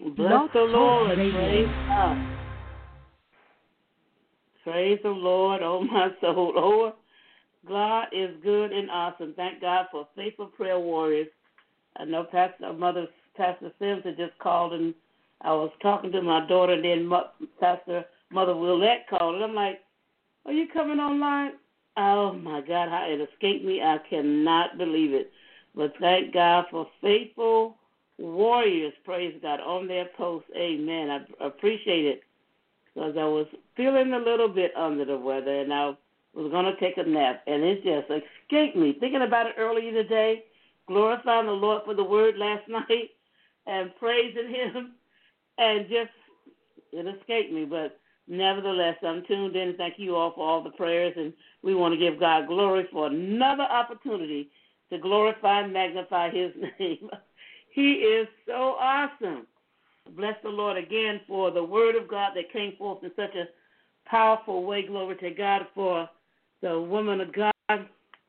Bless Blog the Talk Lord. Radio. Praise God. Praise the Lord, oh my soul. Oh, God is good and awesome. Thank God for faithful prayer warriors. I know Pastor Sims had just called, and I was talking to my daughter, and then Pastor Mother Willette called, and I'm like, are you coming online? Oh, my God, how it escaped me. I cannot believe it. But thank God for faithful warriors, praise God, on their post. Amen. I appreciate it because I was feeling a little bit under the weather, and I was going to take a nap, and it just escaped me. Thinking about it earlier today, glorifying the Lord for the word last night and praising him, and just it escaped me. But nevertheless, I'm tuned in. Thank you all for all the prayers, and we want to give God glory for another opportunity to glorify and magnify his name. He is so awesome. Bless the Lord again for the word of God that came forth in such a powerful way. Glory to God for the woman of God,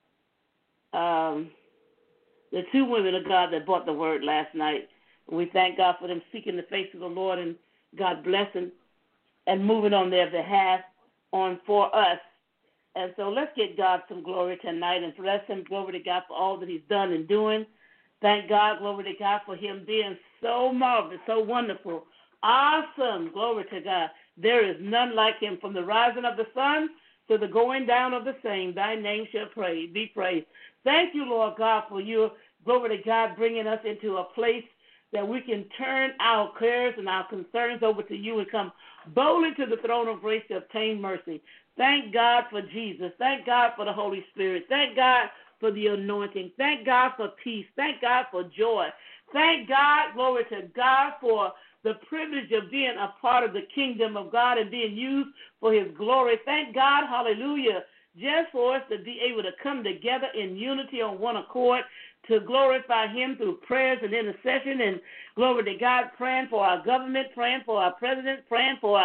the two women of God that brought the word last night. We thank God for them seeking the face of the Lord, and God blessing and moving on their behalf for us. And so let's get God some glory tonight and bless him. Glory to God for all that he's done and doing. Thank God, glory to God, for him being so marvelous, so wonderful, awesome. Glory to God. There is none like him. From the rising of the sun to the going down of the same, thy name shall be praised. Thank you, Lord God, for your, glory to God, bringing us into a place that we can turn our cares and our concerns over to you and come boldly to the throne of grace to obtain mercy. Thank God for Jesus. Thank God for the Holy Spirit. Thank God for the anointing. Thank God for peace. Thank God for joy. Thank God, glory to God, for the privilege of being a part of the kingdom of God and being used for his glory. Thank God, hallelujah, just for us to be able to come together in unity on one accord to glorify him through prayers and intercession, and glory to God, praying for our government, praying for our president, praying for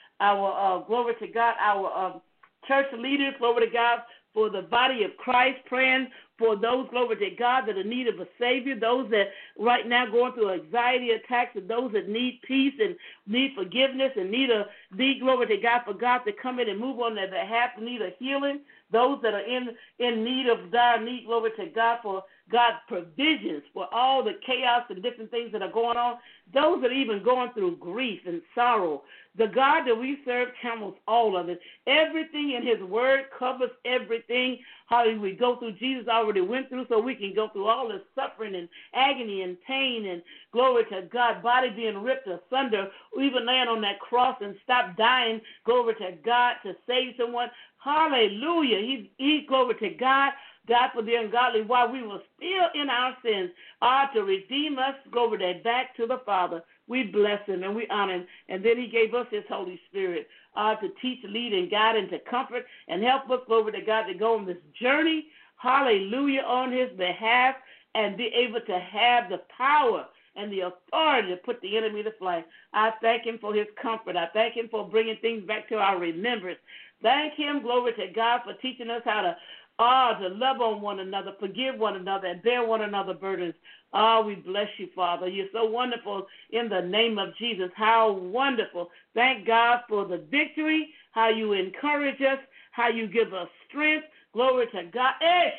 our glory to God, our church leaders, glory to God, for the body of Christ, praying for those, glory to God, that are in need of a Savior, those that right now going through anxiety attacks, and those that need peace and need forgiveness and need, glory to God, for God to come in and move on their behalf, need a healing, those that are in need of dire need, glory to God, for God's provisions for all the chaos and different things that are going on, those that are even going through grief and sorrow. The God that we serve handles all of it. Everything in his word covers everything. How we go through, Jesus already went through, so we can go through all this suffering and agony and pain and glory to God, body being ripped asunder, even laying on that cross and stop dying, glory to God, to save someone. Hallelujah. He glory to God. God for the ungodly, while we were still in our sins, to redeem us, glory to back to the Father. We bless him and we honor him. And then he gave us his Holy Spirit to teach, lead, and guide, and to comfort and help us, glory to God, to go on this journey, hallelujah, on his behalf, and be able to have the power and the authority to put the enemy to flight. I thank him for his comfort. I thank him for bringing things back to our remembrance. Thank him, glory to God, for teaching us how to love on one another, forgive one another, and bear one another burdens. We bless you, Father. You're so wonderful in the name of Jesus. How wonderful. Thank God for the victory, how you encourage us, how you give us strength. Glory to God.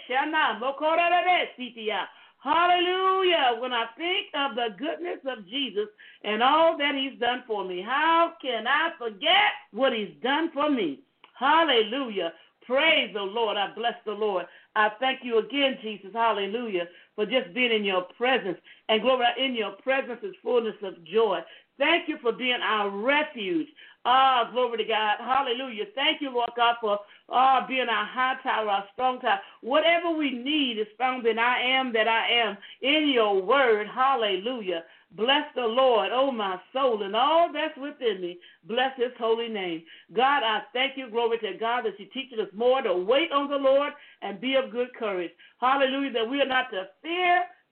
Hallelujah. When I think of the goodness of Jesus and all that he's done for me, how can I forget what he's done for me? Hallelujah. Praise the Lord. I bless the Lord. I thank you again, Jesus, hallelujah, for just being in your presence. And glory, in your presence is fullness of joy. Thank you for being our refuge. Glory to God. Hallelujah. Thank you, Lord God, for being our high tower, our strong tower. Whatever we need is found in I am that I am in your word. Hallelujah. Bless the Lord, oh my soul, and all that's within me. Bless his holy name. God, I thank you, glory to God, that you're teaching us more to wait on the Lord and be of good courage. Hallelujah, that we are not to fear,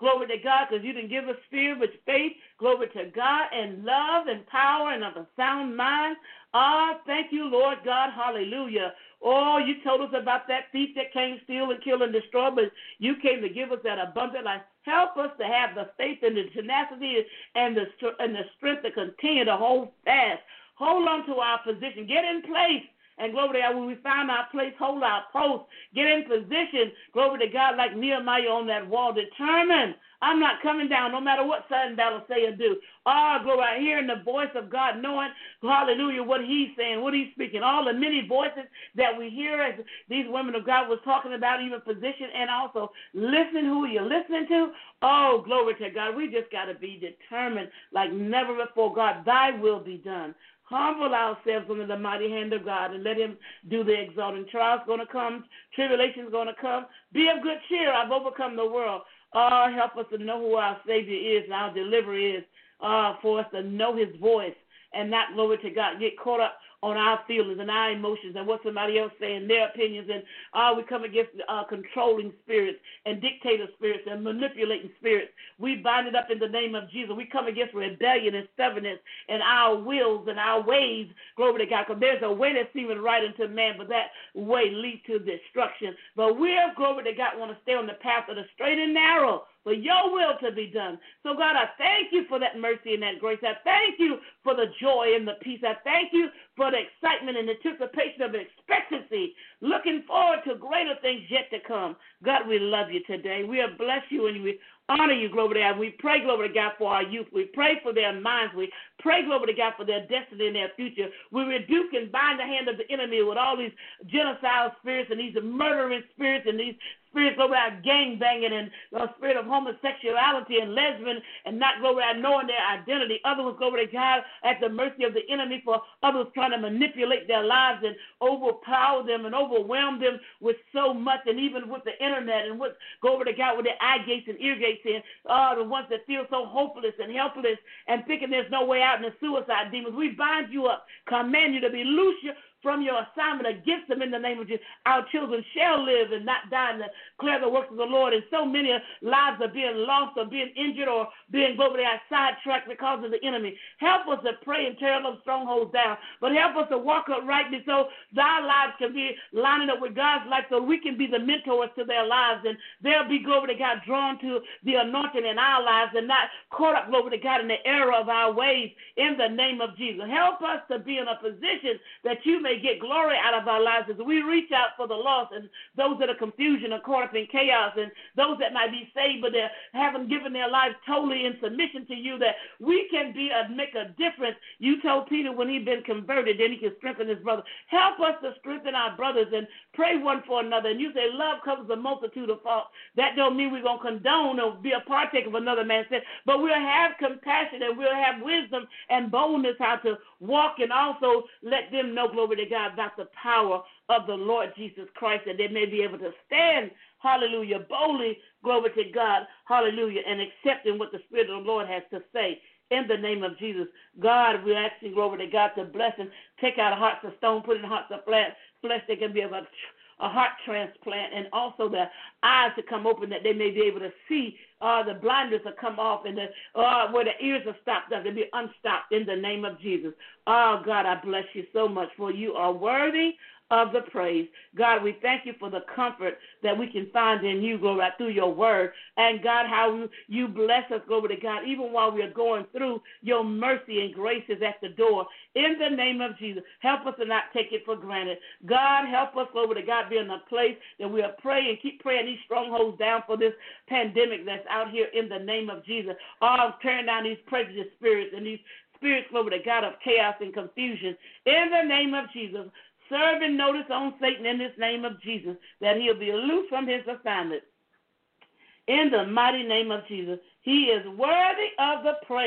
Glory to God, because you didn't give us fear, but faith. Glory to God, and love and power and of a sound mind. Thank you, Lord God. Hallelujah. Oh, you told us about that thief that came, steal, and kill, and destroy, but you came to give us that abundant life. Help us to have the faith and the tenacity and the strength to continue to hold fast. Hold on to our position. Get in place. And glory to God, when we find our place, hold our post. Get in position. Glory to God, like Nehemiah on that wall. Determined. I'm not coming down no matter what sudden battle say or do. Glory, I hearing the voice of God, knowing, hallelujah, what he's saying, what he's speaking. All the many voices that we hear as these women of God was talking about, even position, and also listening who you're listening to. Oh, glory to God. We just got to be determined like never before. God, thy will be done. Humble ourselves under the mighty hand of God and let him do the exalting. Trials going to come. Tribulations going to come. Be of good cheer. I've overcome the world. Help us to know who our Savior is and our deliverer is, for us to know his voice and not, glory to God, get caught up on our feelings and our emotions and what somebody else saying, their opinions. And we come against controlling spirits and dictator spirits and manipulating spirits. We bind it up in the name of Jesus. We come against rebellion and stubbornness and our wills and our ways, glory to God, because there's a way that seemeth right unto man, but that way leads to destruction. But we're, glory to God, want to stay on the path of the straight and narrow, for your will to be done. So, God, I thank you for that mercy and that grace. I thank you for the joy and the peace. I thank you for the excitement and anticipation of expectancy, looking forward to greater things yet to come. God, we love you today. We bless you and we honor you, glory to God. We pray, glory to God, for our youth. We pray for their minds. We pray, glory to God, for their destiny and their future. We rebuke and bind the hand of the enemy with all these genocidal spirits and these murdering spirits and these spirits, glory to God, gang banging and the spirit of homosexuality and lesbian and not, glory to God, knowing their identity. Others, glory to God, at the mercy of the enemy for others trying to manipulate their lives and overpower them and overwhelm them with so much, and even with the internet and with, glory to God, with their eye gates and ear gates in, the ones that feel so hopeless and helpless and thinking there's no way out, and the suicide demons. We bind you up, command you to be loose from your assignment against them in the name of Jesus. Our children shall live and not die and declare the works of the Lord. And so many lives are being lost or being injured or being over there sidetracked because of the enemy. Help us to pray and tear those strongholds down, but help us to walk uprightly so our lives can be lining up with God's life, so we can be the mentors to their lives, and they'll be, glory to God, drawn to the anointing in our lives and not caught up, glory to God, in the error of our ways in the name of Jesus. Help us to be in a position that you may get glory out of our lives as we reach out for the lost and those that are confusion and caught up in chaos, and those that might be saved but they haven't given their lives totally in submission to you, that we can make a difference. You told Peter when he'd been converted, then he could strengthen his brother. Help us to strengthen our brothers and pray one for another. And you say love covers a multitude of faults. That don't mean we're going to condone or be a partaker of another man's sin, but we'll have compassion and we'll have wisdom and boldness how to walk, and also let them know, glory to God, about the power of the Lord Jesus Christ, that they may be able to stand, hallelujah, boldly, glory to God, hallelujah, and accepting what the Spirit of the Lord has to say. In the name of Jesus, God, we're asking, glory to God, to bless and take out hearts of stone, put in hearts of flesh. They can be able to a heart transplant, and also the eyes to come open that they may be able to see, the blindness to come off, and where the ears are stopped up, to be unstopped in the name of Jesus. Oh, God, I bless you so much, for you are worthy of the praise. God, we thank you for the comfort that we can find in you, glory, through your word. And God, how you bless us, glory to God, even while we are going through, your mercy and grace is at the door. In the name of Jesus, help us to not take it for granted. God, help us, glory to God, be in a place that we'll pray and keep praying these strongholds down for this pandemic that's out here in the name of Jesus. Tearing down these prejudice spirits and these spirits, glory to God, of chaos and confusion. In the name of Jesus, serving notice on Satan in this name of Jesus, that he'll be loose from his assignment. In the mighty name of Jesus, he is worthy of the praise.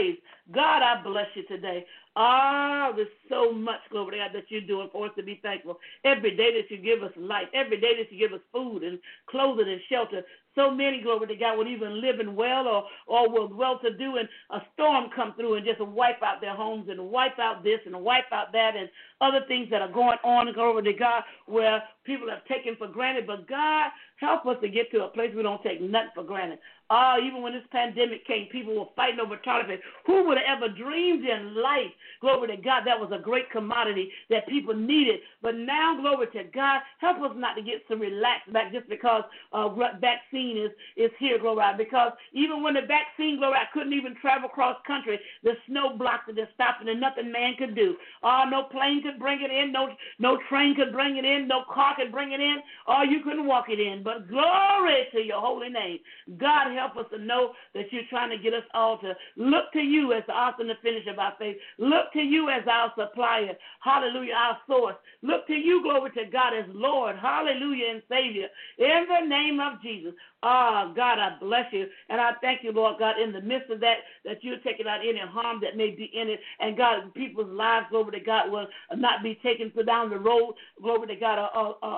God, I bless you today. Ah, there's so much, glory to God, that you're doing for us to be thankful. Every day that you give us life, every day that you give us food and clothing and shelter. So many, glory to God, would even living well or were well-to-do, and a storm come through and just wipe out their homes and wipe out this and wipe out that and other things that are going on, glory to God, where people have taken for granted. But God, help us to get to a place we don't take nothing for granted. Even when this pandemic came, people were fighting over toilet paper. Who would have ever dreamed in life, glory to God, that was a great commodity that people needed. But now, glory to God, help us not to get so relaxed back just because vaccine is here, glory to God. Because even when the vaccine, glory to God, couldn't even travel cross country, the snow blocked it and stopped it, and nothing man could do. No plane could bring it in, no train could bring it in, no car could bring it in, you couldn't walk it in. But glory to your holy name. God, help us to know that you're trying to get us all to look to you as the author and the finisher of our faith. Look to you as our supplier. Hallelujah, our source. Look to you, glory to God, as Lord. Hallelujah, and Savior. In the name of Jesus. God, I bless you. And I thank you, Lord God, in the midst of that you're taking out any harm that may be in it. And God, people's lives, glory to God, will not be taken down the road. Glory to God,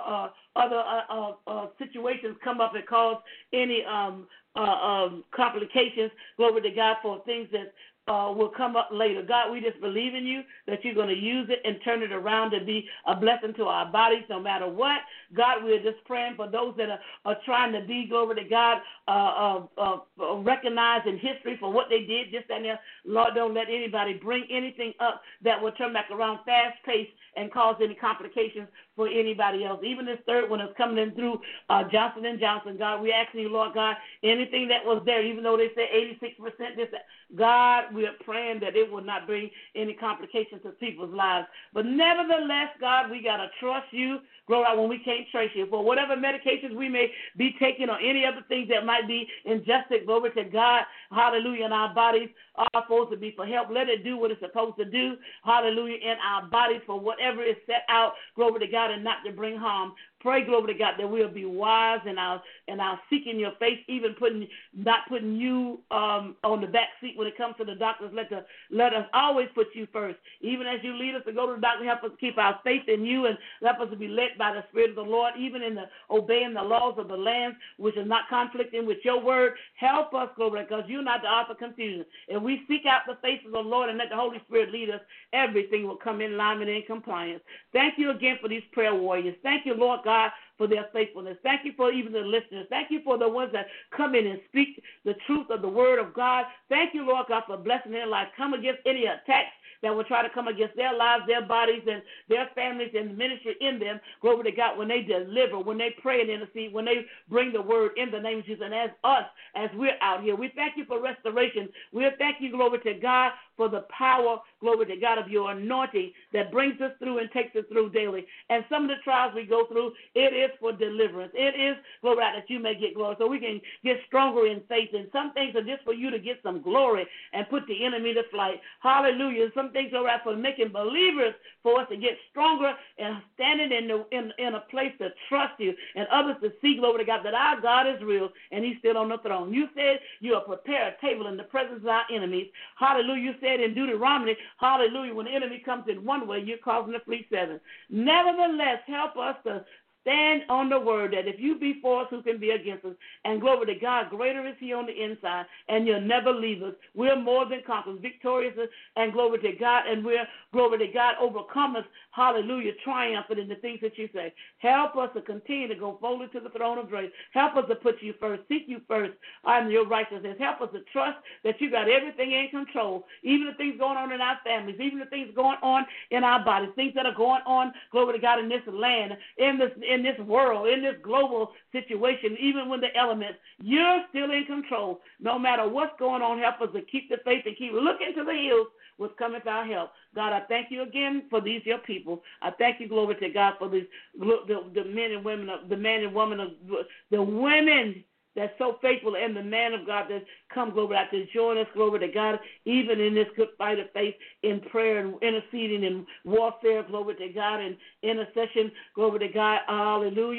other situations come up and cause any complications, glory to God, for things that will come up later. God, we just believe in you that you're going to use it and turn it around to be a blessing to our bodies no matter what. God, we're just praying for those that are trying to be, glory to God, recognized in history for what they did, just that there. Lord, don't let anybody bring anything up that will turn back around fast-paced and cause any complications for anybody else. Even this third one is coming in through Johnson & Johnson. God, we asking you, Lord God, anything that was there, even though they say 86%, this, God, we are praying that it will not bring any complications to people's lives. But nevertheless, God, we got to trust you, glory, when we can't trace you. For whatever medications we may be taking or any other things that might be ingested, glory to God, hallelujah, in our bodies are supposed to be for help. Let it do what it's supposed to do, hallelujah, in our bodies for whatever is set out, glory to God, and not to bring harm. Pray, glory to God, that we'll be wise in our seeking your face, even not putting you on the back seat when it comes to the doctors. Let us always put you first. Even as you lead us to go to the doctor, help us keep our faith in you and help us to be led by the Spirit of the Lord, even in the obeying the laws of the land, which is not conflicting with your word. Help us, glory, because you're not the author of confusion. If we seek out the face of the Lord and let the Holy Spirit lead us, everything will come in alignment and in compliance. Thank you again for these prayer warriors. Thank you, Lord God, for their faithfulness. Thank you for even the listeners. Thank you for the ones that come in and speak the truth of the word of God. Thank you, Lord God, for blessing their life. Come against any attacks that will try to come against their lives, their bodies, and their families and the ministry in them. Glory to God, when they deliver, when they pray and intercede, when they bring the word in the name of Jesus. And as us, as we're out here, we thank you for restoration. We thank you, glory to God, for the power, glory to God, of your anointing that brings us through and takes us through daily. And some of the trials we go through, it is for deliverance. It is, glory, that you may get glory, so we can get stronger in faith. And some things are just for you to get some glory and put the enemy to flight. Hallelujah. And some things are for making believers, for us to get stronger and standing in a place to trust you and others to see, glory to God, that our God is real and he's still on the throne. You said you'll prepare a table in the presence of our enemies. Hallelujah. You said in Deuteronomy, hallelujah, when the enemy comes in one way, you're causing to flee seven. Nevertheless, help us to stand on the word that if you be for us, who can be against us? And glory to God, greater is he on the inside, and you'll never leave us. We're more than conquerors, victorious, and glory to God, and we're, glory to God, overcomers, hallelujah, triumphant in the things that you say. Help us to continue to go boldly to the throne of grace. Help us to put you first, seek you first on your righteousness. Help us to trust that you got everything in control, even the things going on in our families, even the things going on in our bodies, things that are going on, glory to God, in this land, in this world, in this global situation, even when the elements, you're still in control. No matter what's going on, help us to keep the faith and keep looking to the hills with cometh our help. God, I thank you again for these your people. I thank you, glory to God, for these the men and women, the man and woman of the women that's so faithful, and the man of God that come, glory to God, to join us, glory to God, even in this good fight of faith, in prayer and interceding in warfare, glory to God, and intercession, glory to God, hallelujah. We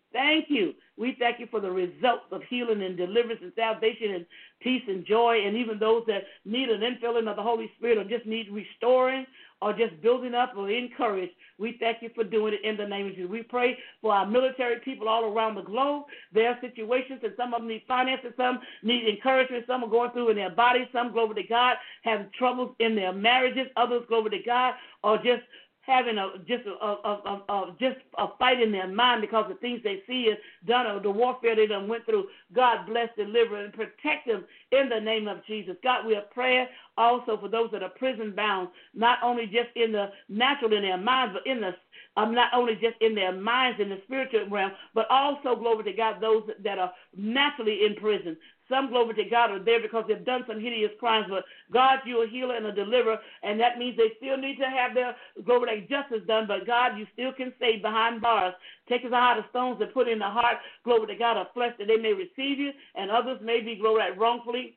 thank you. We thank you for the results of healing and deliverance and salvation and peace and joy, and even those that need an infilling of the Holy Spirit or just need restoring or just building up or encouraged. We thank you for doing it in the name of Jesus. We pray for our military people all around the globe. There are situations, and some of them need finances, some need encouragement, some are going through in their bodies, some, glory to God, have troubles in their marriages, others, glory to God, or just having just a fight in their mind because the things they see is done or the warfare they done went through. God bless, deliver, and protect them in the name of Jesus. God, we are praying also for those that are prison bound, not only just in the natural in their minds, but in the not only just in their minds in the spiritual realm, but also, glory to God, those that are naturally in prison. Some, glory to God, are there because they've done some hideous crimes, but God, you're a healer and a deliverer, and that means they still need to have their, glory to justice done, but God, you still can save behind bars. Take us out of stones and put in the heart, glory to God, of flesh that they may receive you, and others may be, glory to God, wrongfully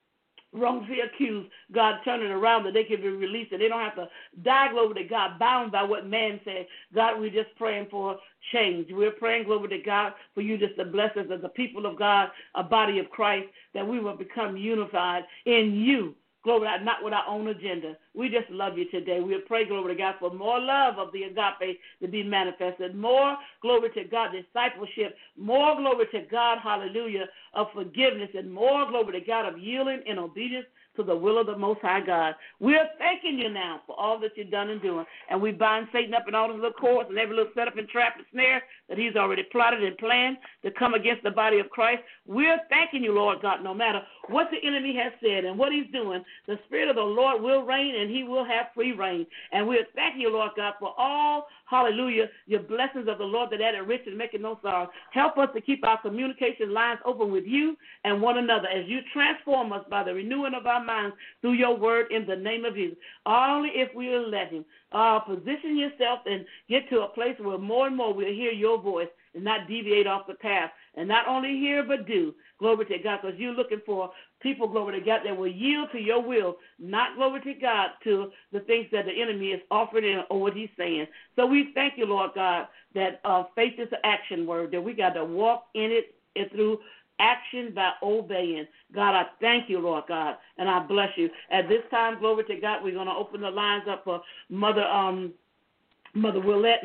accused, God, turn it around that they can be released and they don't have to die, glory to God, bound by what man said. God, we're just praying for change. We're praying, glory to God, for you just to bless us as a people of God, a body of Christ, that we will become unified in you. Glory to God, not with our own agenda. We just love you today. We pray, glory to God, for more love of the agape to be manifested, more, glory to God, discipleship, more, glory to God, hallelujah, of forgiveness, and more, glory to God, of yielding and obedience to the will of the Most High God. We're thanking you now for all that you've done and doing, and we bind Satan up in all his little cords and every little setup and trap and snare that he's already plotted and planned to come against the body of Christ. We're thanking you, Lord God, no matter what the enemy has said and what he's doing, the Spirit of the Lord will reign and he will have free reign. And we're thanking you, Lord God, for all, hallelujah, your blessings of the Lord that added rich and making no sorrow. Help us to keep our communication lines open with you and one another as you transform us by the renewing of our minds through your word in the name of Jesus. Only if we will let him. Position yourself and get to a place where more and more we'll hear your voice and not deviate off the path. And not only hear, but do. Glory to God, because you're looking for people, glory to God, that will yield to your will, not, glory to God, to the things that the enemy is offering or what he's saying. So we thank you, Lord God, that faith is an action word, that we got to walk in it and through action by obeying. God, I thank you, Lord God, and I bless you. At this time, glory to God, we're going to open the lines up for Mother Willette,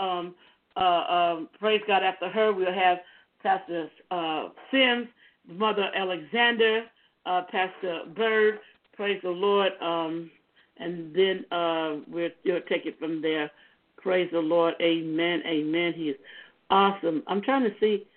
praise God, after her, we'll have Pastor Sims, Mother Alexander, Pastor Bird, praise the Lord, and then we'll take it from there. Praise the Lord, amen, amen. He is awesome. I'm trying to see,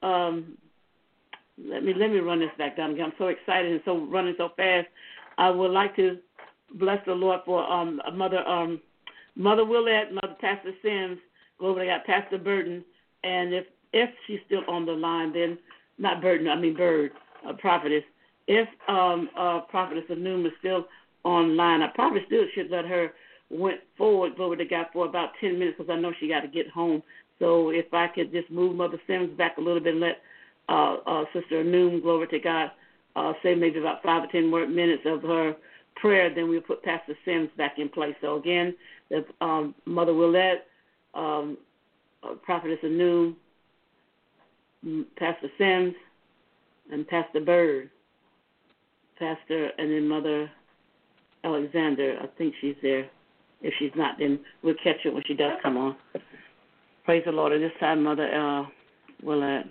let me run this back down again. I'm so excited and so running so fast. I would like to bless the Lord for Mother Willette, Mother Pastor Sims, glory to God, Pastor Burton, and if she's still on the line, then not Burton, I mean Bird, Prophetess. If Prophetess Anum is still online, I probably still should let her went forward, glory to God, for about 10 minutes because I know she got to get home. So if I could just move Mother Sims back a little bit and let Sister Anum, glory to God, say maybe about 5 or 10 more minutes of her prayer, then we'll put Pastor Sims back in place. So again, the Mother Willette, Prophetess Anum, Pastor Sims, and Pastor Bird, Pastor, and then Mother Alexander. I think she's there. If she's not, then we'll catch her when she does come on. Praise the Lord. At this time, Mother Willette.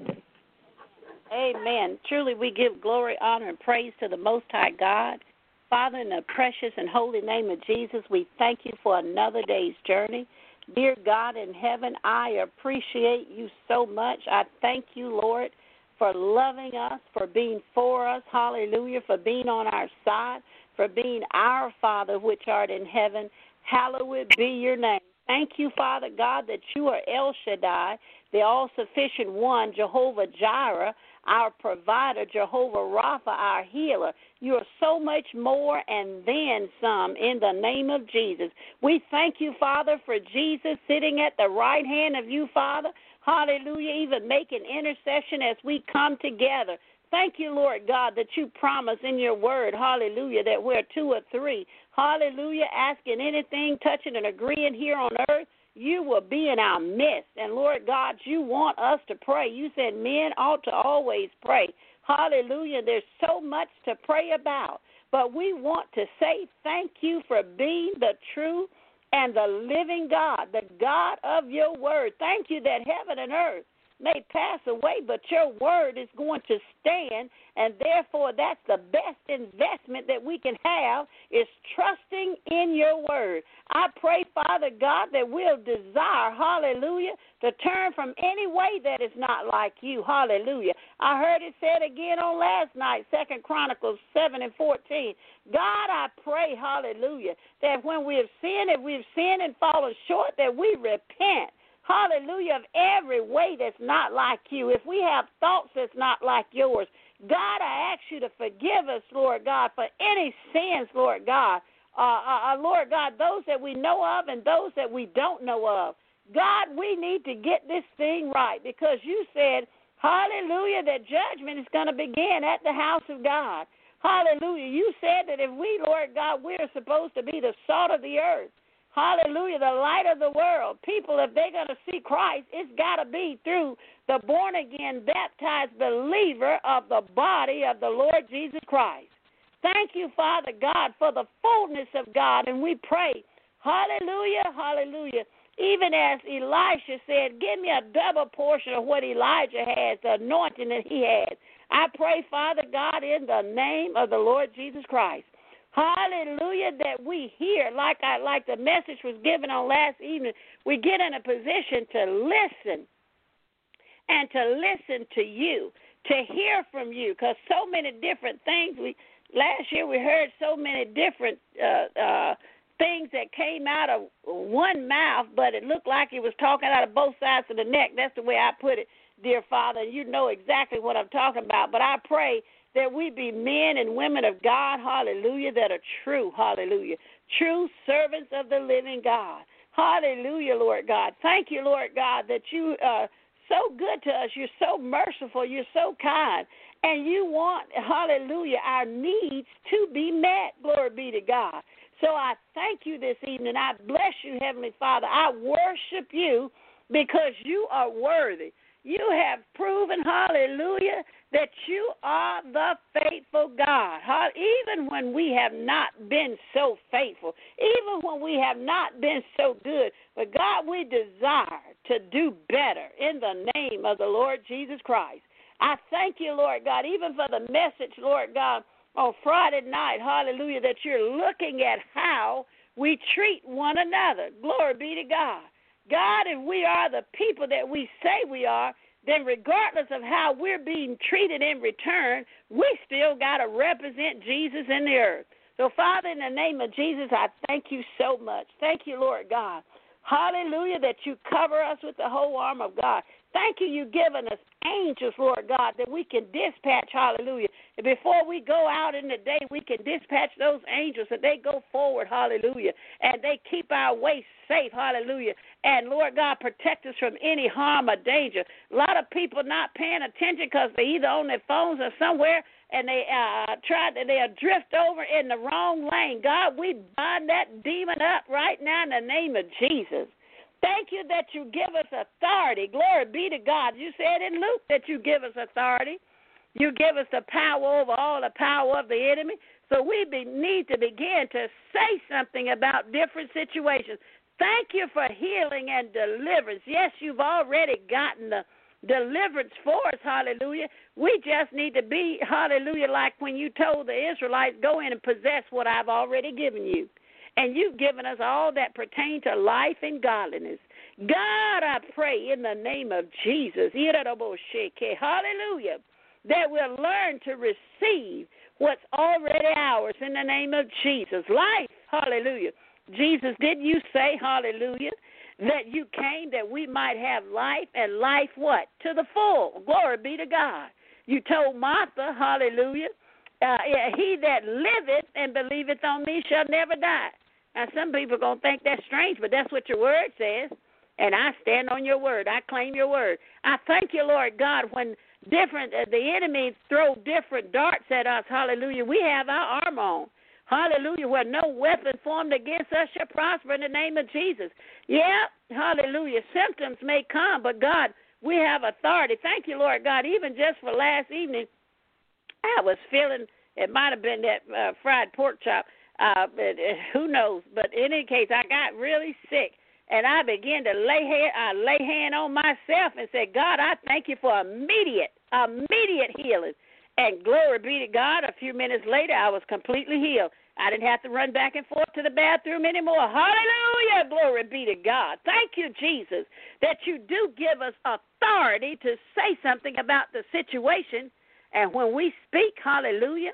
Amen. Truly, we give glory, honor, and praise to the Most High God. Father, in the precious and holy name of Jesus, we thank you for another day's journey. Dear God in heaven, I appreciate you so much. I thank you, Lord, for loving us, for being for us, hallelujah, for being on our side, for being our Father which art in heaven. Hallowed be your name. Thank you, Father God, that you are El Shaddai, the all-sufficient one, Jehovah Jireh, our provider, Jehovah Rapha, our healer. You are so much more and then some in the name of Jesus. We thank you, Father, for Jesus sitting at the right hand of you, Father. Hallelujah, even making intercession as we come together. Thank you, Lord God, that you promise in your word, hallelujah, that we're 2 or 3, hallelujah, asking anything, touching and agreeing here on earth, you will be in our midst. And, Lord God, you want us to pray. You said men ought to always pray. Hallelujah. There's so much to pray about. But we want to say thank you for being the true and the living God, the God of your word. Thank you that heaven and earth may pass away, but your word is going to stand, and therefore that's the best investment that we can have is trusting in your word. I pray, Father God, that we'll desire, hallelujah, to turn from any way that is not like you, hallelujah. I heard it said again on last night, 2 Chronicles 7:14. God, I pray, hallelujah, that when we have sinned, if we've sinned and fallen short, that we repent. Hallelujah, of every way that's not like you. If we have thoughts that's not like yours, God, I ask you to forgive us, Lord God, for any sins, Lord God. Lord God, those that we know of and those that we don't know of. God, we need to get this thing right because you said, hallelujah, that judgment is going to begin at the house of God. Hallelujah. You said that if we, Lord God, we're supposed to be the salt of the earth. Hallelujah, the light of the world. People, if they're going to see Christ, it's got to be through the born-again, baptized believer of the body of the Lord Jesus Christ. Thank you, Father God, for the fullness of God, and we pray, hallelujah, hallelujah. Even as Elisha said, give me a double portion of what Elijah has, the anointing that he had. I pray, Father God, in the name of the Lord Jesus Christ. Hallelujah, that we hear, like the message was given on last evening, we get in a position to listen and to listen to you, to hear from you, because so many different things. Last year we heard so many different things that came out of one mouth, but it looked like it was talking out of both sides of the neck. That's the way I put it, dear Father. You know exactly what I'm talking about, but I pray that we be men and women of God, hallelujah, that are true, hallelujah, true servants of the living God. Hallelujah, Lord God. Thank you, Lord God, that you are so good to us. You're so merciful. You're so kind. And you want, hallelujah, our needs to be met. Glory be to God. So I thank you this evening. I bless you, Heavenly Father. I worship you because you are worthy. You have proven, hallelujah, that you are the faithful God. Even when we have not been so faithful, even when we have not been so good, but God, we desire to do better in the name of the Lord Jesus Christ. I thank you, Lord God, even for the message, Lord God, on Friday night, hallelujah, that you're looking at how we treat one another. Glory be to God. God, if we are the people that we say we are, then regardless of how we're being treated in return, we still got to represent Jesus in the earth. So, Father, in the name of Jesus, I thank you so much. Thank you, Lord God. Hallelujah, that you cover us with the whole armor of God. Thank you, you've given us angels, Lord God, that we can dispatch, hallelujah. And before we go out in the day, we can dispatch those angels that they go forward, hallelujah, and they keep our way safe, hallelujah. And, Lord God, protect us from any harm or danger. A lot of people not paying attention because they're either on their phones or somewhere, and they'll drift over in the wrong lane. God, we bind that demon up right now in the name of Jesus. Thank you that you give us authority. Glory be to God. You said in Luke that you give us authority. You give us the power over all the power of the enemy. So we need to begin to say something about different situations. Thank you for healing and deliverance. Yes, you've already gotten the deliverance for us, hallelujah. We just need to be, hallelujah, like when you told the Israelites, go in and possess what I've already given you. And you've given us all that pertain to life and godliness. God, I pray in the name of Jesus, hallelujah, that we'll learn to receive what's already ours in the name of Jesus. Life, hallelujah. Jesus, didn't you say, hallelujah, that you came that we might have life and life what? To the full. Glory be to God. You told Martha, hallelujah, he that liveth and believeth on me shall never die. Now, some people are going to think that's strange, but that's what your word says, and I stand on your word. I claim your word. I thank you, Lord God, when the enemy throw different darts at us, hallelujah, we have our armor on. Hallelujah, where no weapon formed against us shall prosper in the name of Jesus. Yeah, hallelujah. Symptoms may come, but God, we have authority. Thank you, Lord God. Even just for last evening, I was feeling, it might have been that fried pork chop, but who knows. But in any case, I got really sick, and I began to lay hand on myself and say, God, I thank you for immediate healing. And glory be to God, a few minutes later, I was completely healed. I didn't have to run back and forth to the bathroom anymore. Hallelujah, glory be to God. Thank you, Jesus, that you do give us authority to say something about the situation. And when we speak, hallelujah,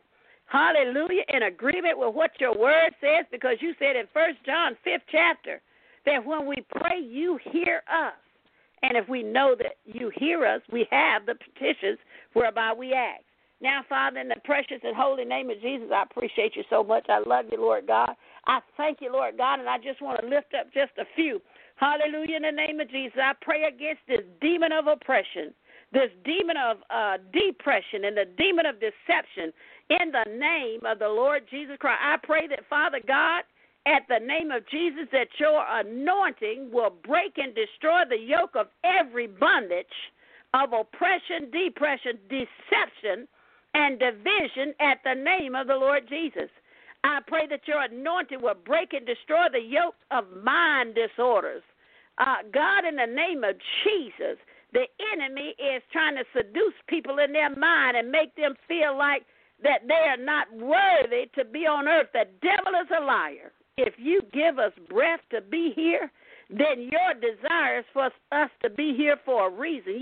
in agreement with what your word says, because you said in 1 John 5th chapter that when we pray, you hear us. And if we know that you hear us, we have the petitions whereby we ask. Now, Father, in the precious and holy name of Jesus, I appreciate you so much. I love you, Lord God. I thank you, Lord God, and I just want to lift up just a few. Hallelujah, in the name of Jesus. I pray against this demon of oppression, this demon of depression, and the demon of deception in the name of the Lord Jesus Christ. I pray that, Father God, at the name of Jesus, that your anointing will break and destroy the yoke of every bondage of oppression, depression, deception, and division at the name of the Lord Jesus. I pray that your anointing will break and destroy the yoke of mind disorders. God, in the name of Jesus, the enemy is trying to seduce people in their mind and make them feel like that they are not worthy to be on earth. The devil is a liar. If you give us breath to be here, then your desire is for us to be here for a reason.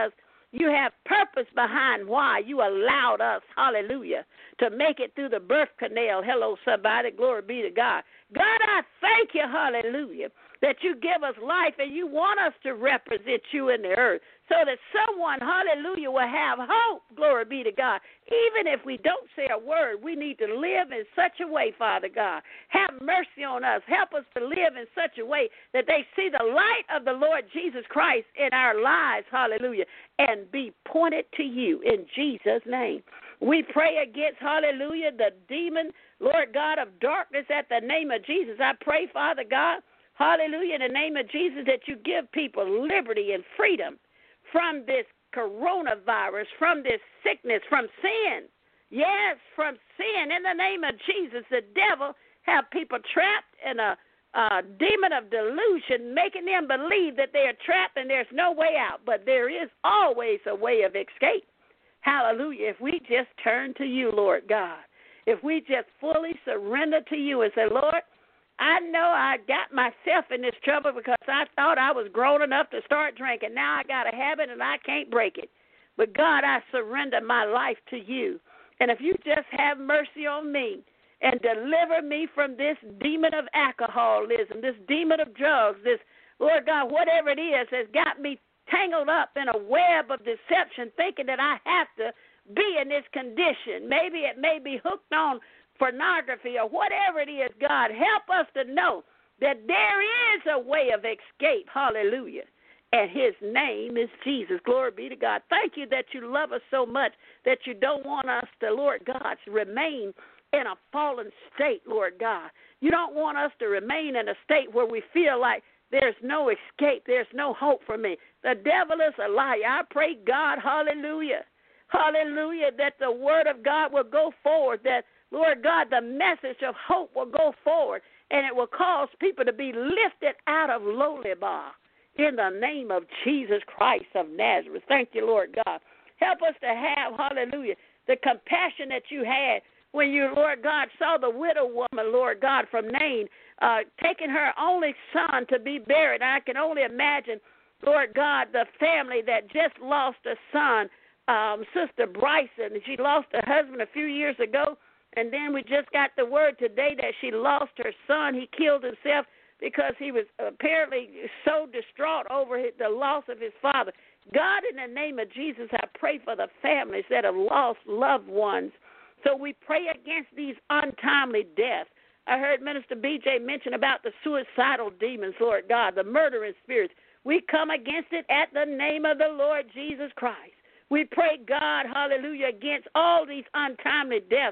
You have purpose behind why you allowed us, hallelujah, to make it through the birth canal. Hello, somebody. Glory be to God. God, I thank you, hallelujah, that you give us life and you want us to represent you in the earth so that someone, hallelujah, will have hope. Glory be to God. Even if we don't say a word, we need to live in such a way, Father God. Have mercy on us. Help us to live in such a way that they see the light of the Lord Jesus Christ in our lives, hallelujah, and be pointed to you in Jesus' name. We pray against, hallelujah, the demon, Lord God, of darkness at the name of Jesus. I pray, Father God, hallelujah, in the name of Jesus, that you give people liberty and freedom from this coronavirus, from this sickness, from sin. Yes, from sin. In the name of Jesus, the devil have people trapped in a demon of delusion, making them believe that they are trapped and there's no way out. But there is always a way of escape. Hallelujah. If we just turn to you, Lord God, if we just fully surrender to you and say, Lord, I know I got myself in this trouble because I thought I was grown enough to start drinking. Now I got a habit and I can't break it. But God, I surrender my life to you. And if you just have mercy on me and deliver me from this demon of alcoholism, this demon of drugs, this, Lord God, whatever it is has got me tangled up in a web of deception, thinking that I have to be in this condition. Maybe it may be hooked on pornography or whatever it is. God, help us to know that there is a way of escape. Hallelujah. And his name is Jesus. Glory be to God. Thank you that you love us so much that you don't want us to, Lord God, to remain in a fallen state, Lord God. You don't want us to remain in a state where we feel like there's no escape, there's no hope for me. The devil is a liar. I pray, God, hallelujah, hallelujah, that the word of God will go forward, that, Lord God, the message of hope will go forward, and it will cause people to be lifted out of Lodebar in the name of Jesus Christ of Nazareth. Thank you, Lord God. Help us to have, hallelujah, the compassion that you had when you, Lord God, saw the widow woman, Lord God, from Nain, taking her only son to be buried. I can only imagine, Lord God, the family that just lost a son, Sister Bryson. She lost her husband a few years ago, and then we just got the word today that she lost her son. He killed himself because he was apparently so distraught over the loss of his father. God, in the name of Jesus, I pray for the families that have lost loved ones. So we pray against these untimely deaths. I heard Minister B.J. mention about the suicidal demons, Lord God, the murdering spirits. We come against it at the name of the Lord Jesus Christ. We pray, God, hallelujah, against all these untimely deaths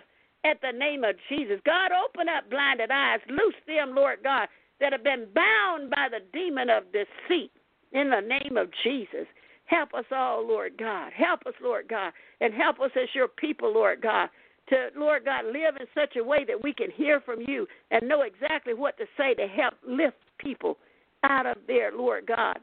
at the name of Jesus. God, open up blinded eyes. Loose them, Lord God, that have been bound by the demon of deceit in the name of Jesus. Help us all, Lord God. Help us, Lord God, and help us as your people, Lord God, to, Lord God, live in such a way that we can hear from you and know exactly what to say to help lift people out of their, Lord God,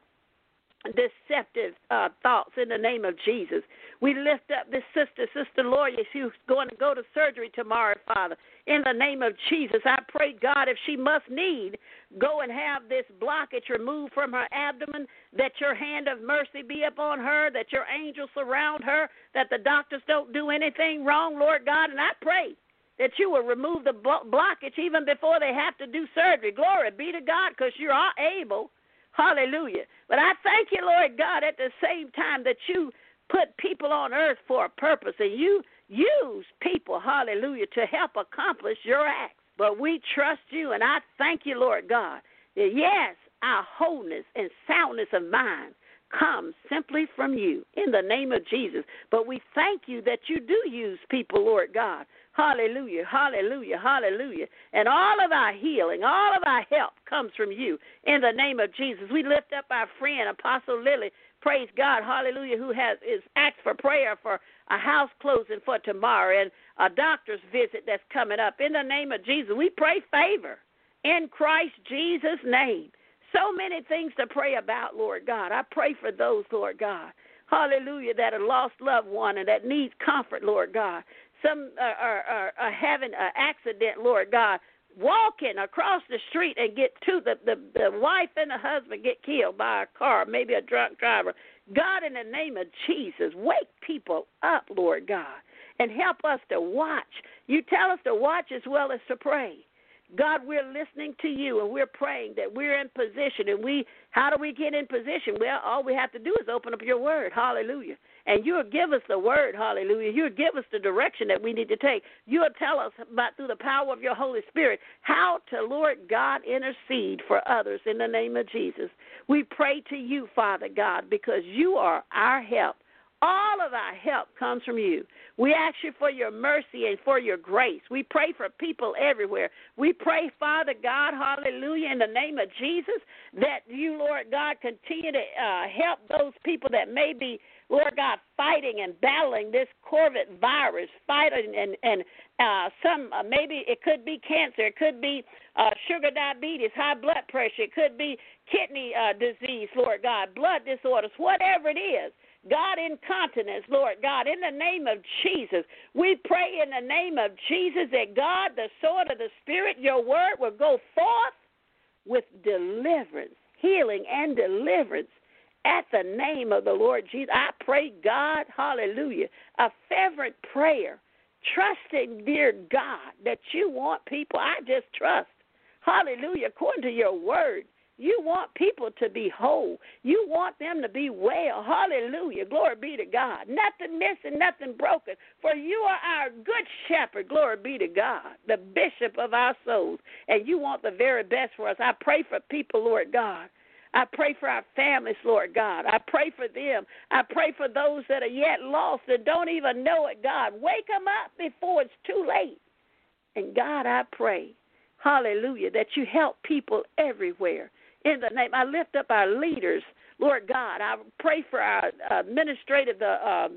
deceptive thoughts in the name of Jesus. We lift up this Sister Lawyer. She's going to go to surgery tomorrow, Father. In the name of Jesus, I pray, God, if she must need, go and have this blockage removed from her abdomen, that your hand of mercy be upon her, that your angels surround her, that the doctors don't do anything wrong, Lord God. And I pray that you will remove the blockage even before they have to do surgery. Glory be to God, because you are able. Hallelujah. But I thank you, Lord God, at the same time that you put people on earth for a purpose, and you use people, hallelujah, to help accomplish your acts. But we trust you, and I thank you, Lord God, that yes, our wholeness and soundness of mind comes simply from you in the name of Jesus. But we thank you that you do use people, Lord God. Hallelujah, hallelujah, hallelujah. And all of our healing, all of our help comes from you in the name of Jesus. We lift up our friend, Apostle Lily, praise God, hallelujah, who is asked for prayer for a house closing for tomorrow and a doctor's visit that's coming up. In the name of Jesus, we pray favor in Christ Jesus' name. So many things to pray about, Lord God. I pray for those, Lord God, hallelujah, that have lost loved one and that needs comfort, Lord God. Some are having an accident, Lord God, walking across the street and get to the wife and the husband get killed by a car, maybe a drunk driver. God, in the name of Jesus, wake people up, Lord God, and help us to watch. You tell us to watch as well as to pray. God, we're listening to you, and we're praying that we're in position. And how do we get in position? Well, all we have to do is open up your word. Hallelujah. And you'll give us the word. Hallelujah. You'll give us the direction that we need to take. You'll tell us about, through the power of your Holy Spirit, how to, Lord God, intercede for others in the name of Jesus. We pray to you, Father God, because you are our help. All of our help comes from you. We ask you for your mercy and for your grace. We pray for people everywhere. We pray, Father God, hallelujah, in the name of Jesus, that you, Lord God, continue to help those people that may be, Lord God, fighting and battling this COVID virus, fighting and some, maybe it could be cancer, it could be sugar diabetes, high blood pressure, it could be kidney disease, Lord God, blood disorders, whatever it is. God, incontinence, Lord God, in the name of Jesus, we pray in the name of Jesus that God, the sword of the Spirit, your word will go forth with deliverance, healing and deliverance at the name of the Lord Jesus. I pray, God, hallelujah, a fervent prayer, trusting, dear God, that you want people. I just trust, hallelujah, according to your word. You want people to be whole. You want them to be well. Hallelujah. Glory be to God. Nothing missing, nothing broken. For you are our good shepherd. Glory be to God, the bishop of our souls. And you want the very best for us. I pray for people, Lord God. I pray for our families, Lord God. I pray for them. I pray for those that are yet lost and don't even know it, God. Wake them up before it's too late. And God, I pray, hallelujah, that you help people everywhere. In the name, I lift up our leaders, Lord God. I pray for our administrative, the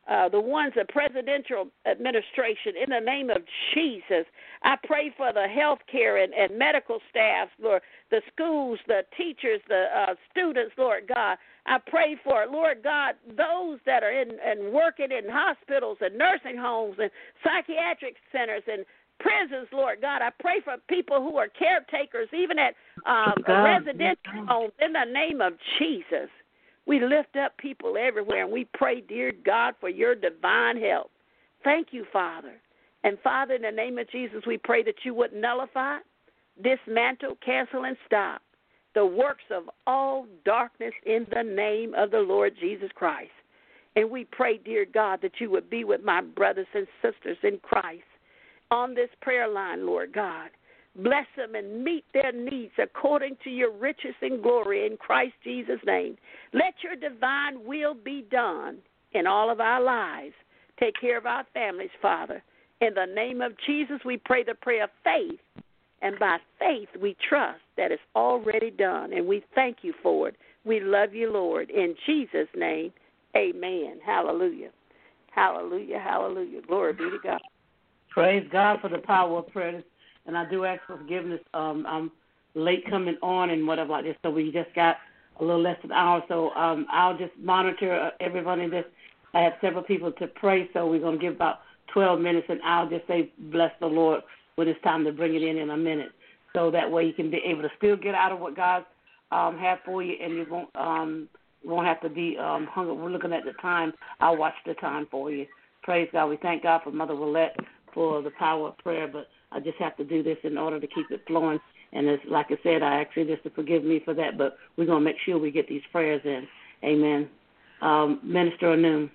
ones, the presidential administration, in the name of Jesus. I pray for the health care and medical staff, Lord, the schools, the teachers, the students, Lord God. I pray for, Lord God, those that are in working in hospitals and nursing homes and psychiatric centers and prisons, Lord God. I pray for people who are caretakers, even at residential homes, in the name of Jesus. We lift up people everywhere, and we pray, dear God, for your divine help. Thank you, Father. And, Father, in the name of Jesus, we pray that you would nullify, dismantle, cancel, and stop the works of all darkness in the name of the Lord Jesus Christ. And we pray, dear God, that you would be with my brothers and sisters in Christ on this prayer line, Lord God. Bless them and meet their needs according to your riches and glory in Christ Jesus' name. Let your divine will be done in all of our lives. Take care of our families, Father. In the name of Jesus, we pray the prayer of faith. And by faith, we trust that it's already done. And we thank you for it. We love you, Lord. In Jesus' name, amen. Hallelujah. Hallelujah. Hallelujah. Glory be to God. Praise God for the power of prayer. And I do ask for forgiveness. I'm late coming on and whatever like this, so we just got a little less than an hour. So I'll just monitor everyone in this. I have several people to pray, so we're going to give about 12 minutes, and I'll just say, bless the Lord when it's time to bring it in a minute. So that way you can be able to still get out of what God have for you, and you won't have to be hung up. We're looking at the time. I'll watch the time for you. Praise God. We thank God for Mother Willette for the power of prayer, but I just have to do this in order to keep it flowing. And it's, like I said, I ask you just to forgive me for that, but we're going to make sure we get these prayers in. Amen. Minister Anoon.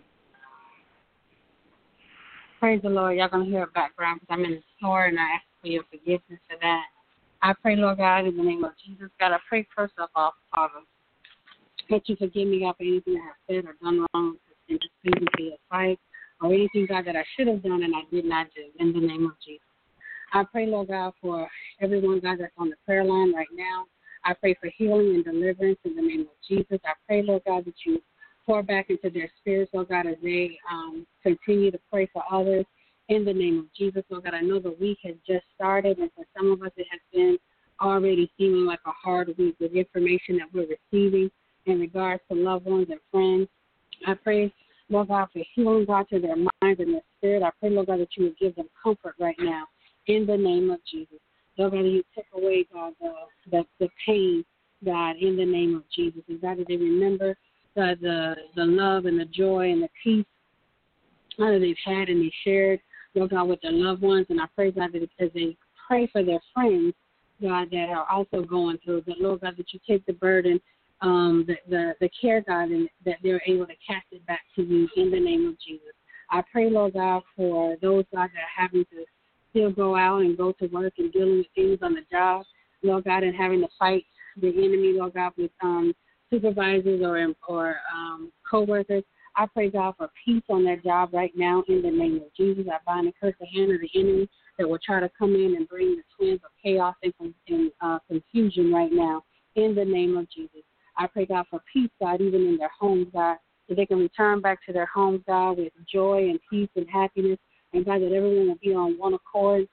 Praise the Lord. Y'all going to hear a background because I'm in the store, and I ask for your forgiveness for that. I pray, Lord God, in the name of Jesus. God, I pray first of all, Father, that you forgive me, God, for anything I have said or done wrong and displeasing to your sight, or anything, God, that I should have done and I did not do, in the name of Jesus. I pray, Lord God, for everyone, God, that's on the prayer line right now. I pray for healing and deliverance in the name of Jesus. I pray, Lord God, that you pour back into their spirits, Lord God, as they continue to pray for others in the name of Jesus. Lord God, I know the week has just started, and for some of us it has been already seeming like a hard week with information that we're receiving in regards to loved ones and friends. I pray, Lord God, for healing, God, to their minds and their spirit. I pray, Lord God, that you would give them comfort right now in the name of Jesus. Lord God, you take away, God, the pain, God, in the name of Jesus. And God, that they remember, God, the love and the joy and the peace that they've had and they shared, Lord God, with their loved ones. And I pray, God, that as they pray for their friends, God, that are also going through, that, Lord God, that you take the burden, the care, God, and that they're able to cast it back to you in the name of Jesus. I pray, Lord God, for those, God, that are having to still go out and go to work and dealing with things on the job, Lord God, and having to fight the enemy, Lord God, with supervisors or co-workers. I pray, God, for peace on that job right now in the name of Jesus. I bind and curse the hand of the enemy that will try to come in and bring the twins of chaos and confusion right now in the name of Jesus. I pray, God, for peace, God, even in their homes, God, that they can return back to their homes, God, with joy and peace and happiness, and, God, that everyone will be on one accord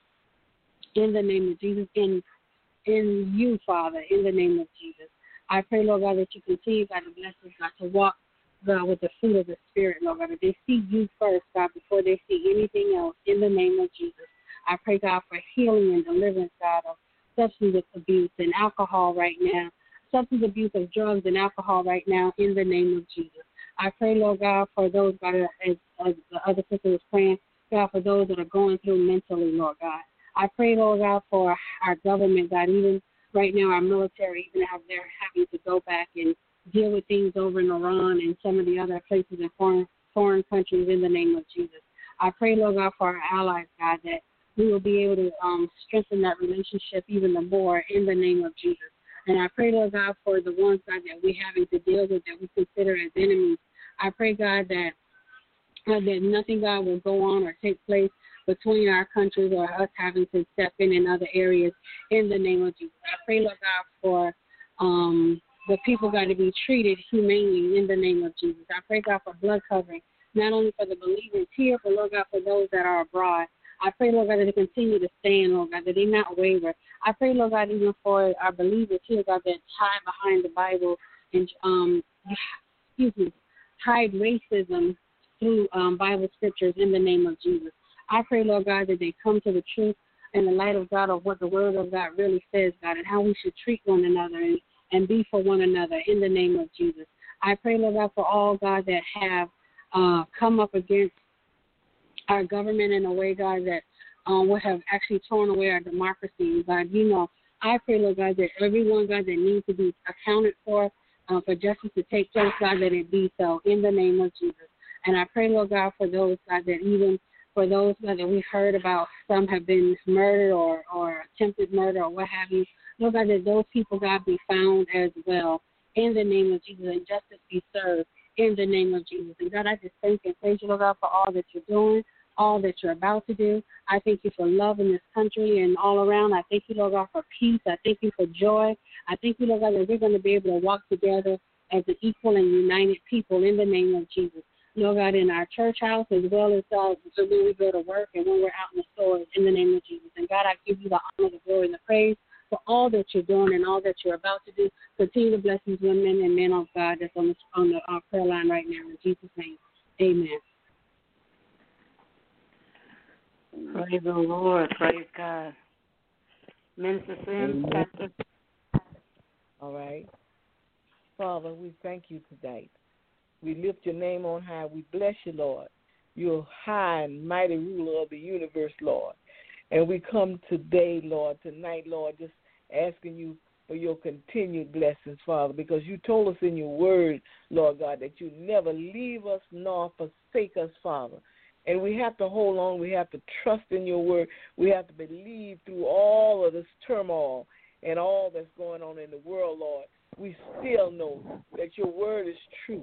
in the name of Jesus, in you, Father, in the name of Jesus. I pray, Lord God, that you continue, God, to bless us, God, to walk, God, with the fruit of the Spirit, Lord God, that they see you first, God, before they see anything else, in the name of Jesus. I pray, God, for healing and deliverance, God, of substance abuse and alcohol right now, substance abuse of drugs and alcohol right now, in the name of Jesus. I pray, Lord God, for those, God, as the other sister was praying, God, for those that are going through mentally, Lord God. I pray, Lord God, for our government, God, even right now our military, even how they're having to go back and deal with things over in Iran and some of the other places in foreign countries in the name of Jesus. I pray, Lord God, for our allies, God, that we will be able to strengthen that relationship even the more in the name of Jesus. And I pray, Lord God, for the ones, God, that we're having to deal with that we consider as enemies. I pray, God, that nothing, God, will go on or take place between our countries or us having to step in other areas in the name of Jesus. I pray, Lord God, for the people, God, to be treated humanely in the name of Jesus. I pray, God, for blood covering, not only for the believers here, but, Lord God, for those that are abroad. I pray, Lord God, that they continue to stand, Lord God, that they not waver. I pray, Lord God, even for our believers here, God, that hide behind the Bible and, hide racism through Bible scriptures in the name of Jesus. I pray, Lord God, that they come to the truth and the light of God of what the Word of God really says, God, and how we should treat one another and be for one another in the name of Jesus. I pray, Lord God, for all, God, that have come up against our government in a way, God, that would have actually torn away our democracy. God, you know, I pray, Lord God, that everyone, God, that needs to be accounted for justice to take place, God, that it be so in the name of Jesus. And I pray, Lord God, for those, God, that even for those, God, that we heard about, some have been murdered or attempted murder or what have you, Lord God, that those people, God, be found as well in the name of Jesus, and justice be served in the name of Jesus. And God, I just thank and praise you, Lord God, for all that you're doing, all that you're about to do. I thank you for love in this country and all around. I thank you, Lord God, for peace. I thank you for joy. I thank you, Lord God, that we're going to be able to walk together as an equal and united people in the name of Jesus. Lord God, in our church house as well as when we go to work and when we're out in the stores in the name of Jesus. And God, I give you the honor, the glory, and the praise for all that you're doing and all that you're about to do. Continue to bless these women and men of God that's on the prayer line right now. In Jesus' name, amen. Praise the Lord. Praise God. Minister Sims, Pastor. All right. Father, we thank you tonight. We lift your name on high. We bless you, Lord. You're high and mighty ruler of the universe, Lord. And we come today, Lord, tonight, Lord, just asking you for your continued blessings, Father, because you told us in your word, Lord God, that you never leave us nor forsake us, Father. And we have to hold on. We have to trust in your word. We have to believe through all of this turmoil and all that's going on in the world, Lord. We still know that your word is true.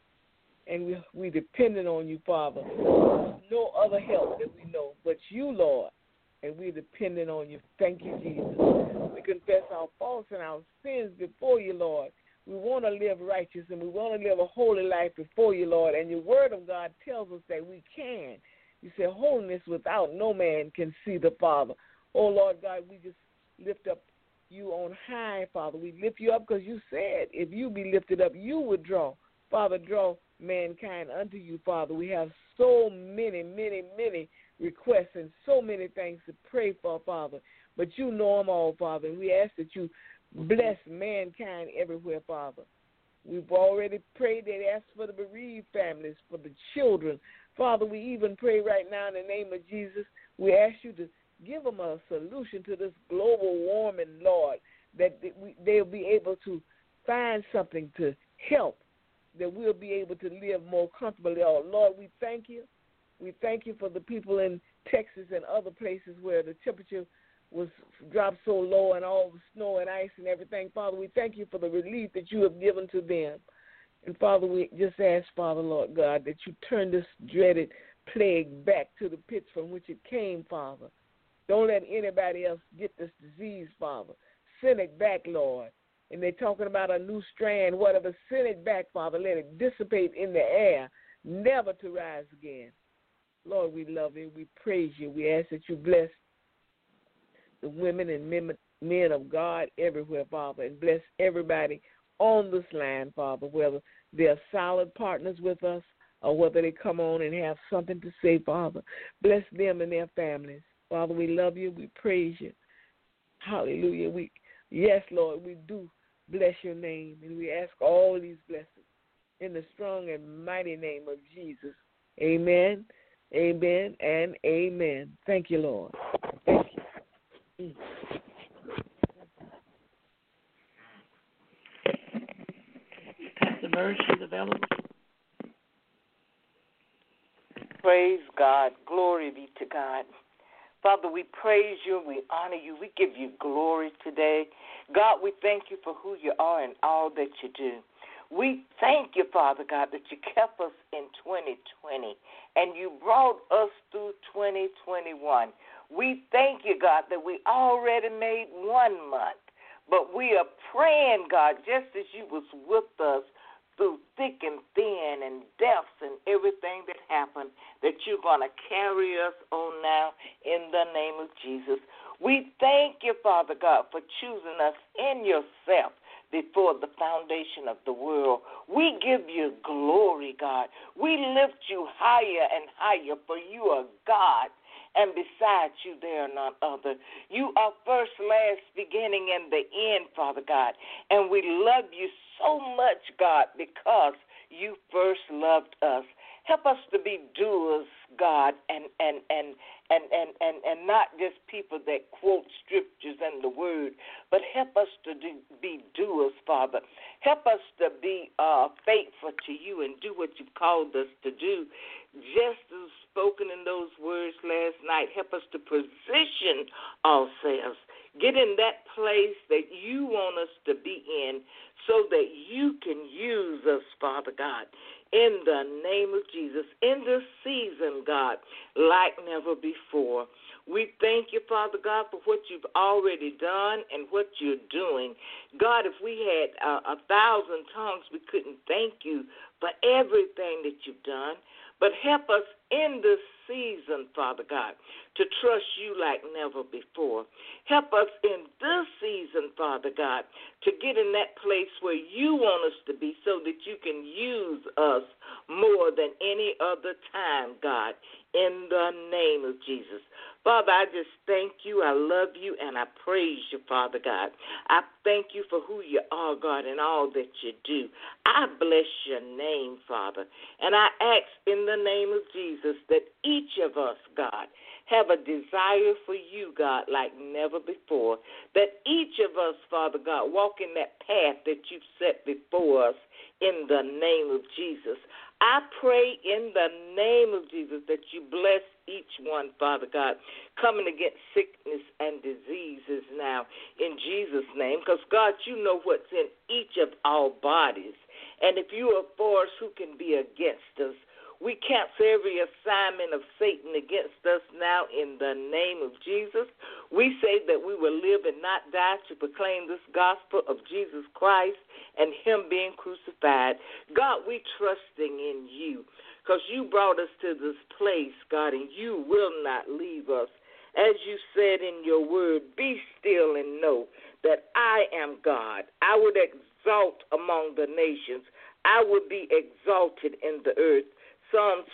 And we dependent on you, Father. There's no other help that we know but you, Lord. And we're dependent on you. Thank you, Jesus. We confess our faults and our sins before you, Lord. We want to live righteous and we want to live a holy life before you, Lord. And your word of God tells us that we can. You say holiness without no man can see the Father. Oh, Lord God, we just lift up you on high, Father. We lift you up because you said if you be lifted up, you would draw. Father, draw mankind unto you, Father. We have so many, many, many requests and so many things to pray for, Father. But you know them all, Father. And we ask that you bless mankind everywhere, Father. We've already prayed and asked for the bereaved families, for the children. Father, we even pray right now in the name of Jesus. We ask you to give them a solution to this global warming, Lord, that they'll be able to find something to help, that we'll be able to live more comfortably. Oh, Lord, we thank you. We thank you for the people in Texas and other places where the temperature was dropped so low and all the snow and ice and everything. Father, we thank you for the relief that you have given to them. And, Father, we just ask, Father, Lord God, that you turn this dreaded plague back to the pits from which it came, Father. Don't let anybody else get this disease, Father. Send it back, Lord. And they're talking about a new strand, whatever. Send it back, Father. Let it dissipate in the air, never to rise again. Lord, we love you. We praise you. We ask that you bless the women and men of God everywhere, Father, and bless everybody on this line, Father, whether they're solid partners with us or whether they come on and have something to say, Father. Bless them and their families. Father, we love you. We praise you. Hallelujah. Yes, Lord, we do bless your name, and we ask all these blessings in the strong and mighty name of Jesus. Amen, amen, and amen. Thank you, Lord. Thank you. Pastor Bird, she's available. Praise God. Glory be to God. Father, we praise you and we honor you. We give you glory today. God, we thank you for who you are and all that you do. We thank you, Father God, that you kept us in 2020 and you brought us through 2021. We thank you, God, that we already made 1 month, but we are praying, God, just as you was with us through thick and thin and deaths and everything that happened, that you're going to carry us on now in the name of Jesus. We thank you, Father God, for choosing us in yourself before the foundation of the world. We give you glory, God. We lift you higher and higher, for you are God, and besides you there are none other. You are first, last, beginning, and the end, Father God, and we love you so much, God, because you first loved us. Help us to be doers, God, and not just people that quote scriptures and the word, but help us to be doers, Father. Help us to be faithful to you and do what you've called us to do. Just as spoken in those words last night, help us to position ourselves. Get in that place that you want us to be in so that you can use us, Father God. in the name of Jesus. In this season, God, like never before. We thank you, Father God, for what you've already done and what you're doing. God, if we had 1,000 tongues, we couldn't thank you for everything that you've done. But help us in this season, Father God, to trust you like never before. Help us in this season, Father God, to get in that place where you want us to be so that you can use us more than any other time, God, in the name of Jesus. Father, I just thank you, I love you, and I praise you, Father God. I thank you for who you are, God, and all that you do. I bless your name, Father, and I ask in the name of Jesus that each of us, God, have a desire for you, God, like never before, that each of us, Father God, walk in that path that you've set before us in the name of Jesus. I pray in the name of Jesus that you bless each one, Father God, coming against sickness and diseases now in Jesus' name, because, God, you know what's in each of our bodies. And if you are for us, who can be against us? We cancel every assignment of Satan against us now in the name of Jesus. We say that we will live and not die to proclaim this gospel of Jesus Christ and him being crucified. God, we trusting in you because you brought us to this place, God, and you will not leave us. As you said in your word, be still and know that I am God. I would exalt among the nations. I would be exalted in the earth. Psalms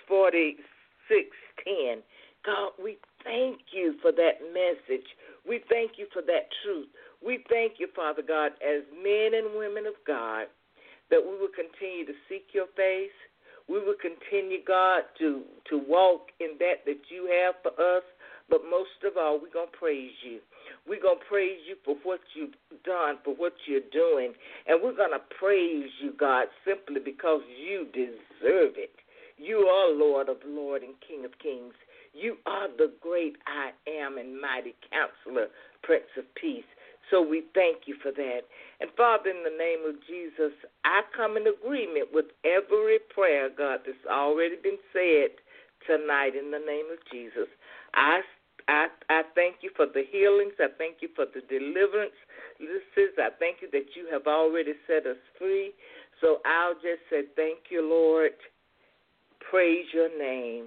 46:10. God, we thank you for that message. We thank you for that truth. We thank you, Father God, as men and women of God, that we will continue to seek your face. We will continue, God, to walk in that you have for us. But most of all, we're going to praise you. We're going to praise you for what you've done, for what you're doing. And we're going to praise you, God, simply because you deserve it. You are Lord of Lords and King of Kings. You are the great I am and mighty counselor, Prince of Peace. So we thank you for that. And, Father, in the name of Jesus, I come in agreement with every prayer, God, that's already been said tonight in the name of Jesus. I thank you for the healings. I thank you for the deliverance. I thank you that you have already set us free. So I'll just say thank you, Lord. Praise your name.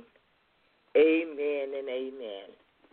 Amen and amen.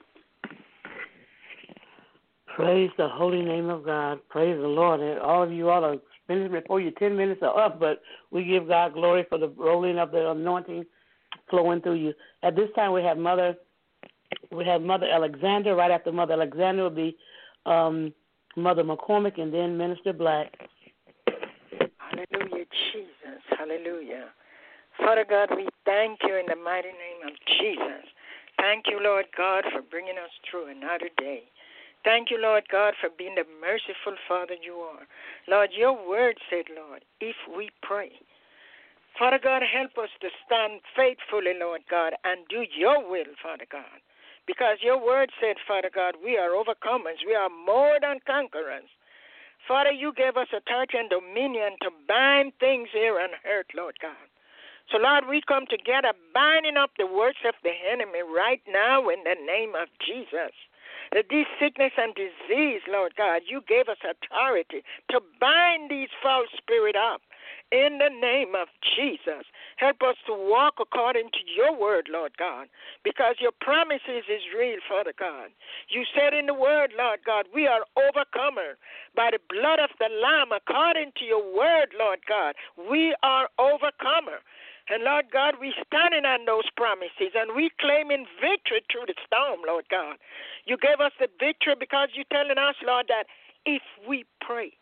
Praise the holy name of God. Praise the Lord. And all of you all are finished before your 10 minutes are up, but we give God glory for the rolling of the anointing flowing through you. At this time, we have Mother Alexander. Right after Mother Alexander will be Mother McCormick and then Minister Black. Hallelujah, Jesus. Hallelujah. Father God, we thank you in the mighty name of Jesus. Thank you, Lord God, for bringing us through another day. Thank you, Lord God, for being the merciful Father you are. Lord, your word said, Lord, if we pray. Father God, help us to stand faithfully, Lord God, and do your will, Father God. Because your word said, Father God, we are overcomers. We are more than conquerors. Father, you gave us authority and dominion to bind things here on earth, Lord God. So, Lord, we come together binding up the works of the enemy right now in the name of Jesus. That these sickness and disease, Lord God, you gave us authority to bind these foul spirits up in the name of Jesus. Help us to walk according to your word, Lord God, because your promises is real, Father God. You said in the word, Lord God, we are overcomer by the blood of the Lamb according to your word, Lord God. We are overcomer. And, Lord God, we standing on those promises, and we claiming victory through the storm, Lord God. You gave us the victory because you're telling us, Lord, that if we pray,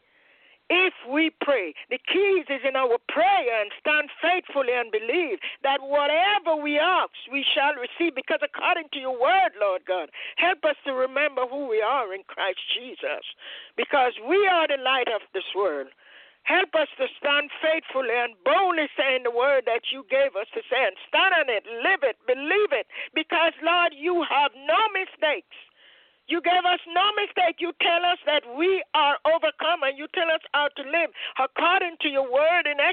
the keys is in our prayer, and stand faithfully and believe that whatever we ask, we shall receive, because according to your word, Lord God, help us to remember who we are in Christ Jesus, because we are the light of this world. Help us to stand faithfully and boldly saying the word that you gave us to say, and stand on it, live it, believe it, because, Lord, you have no mistakes. You gave us no mistake. You tell us that we are overcome, and you tell us how to live according to your word in Exodus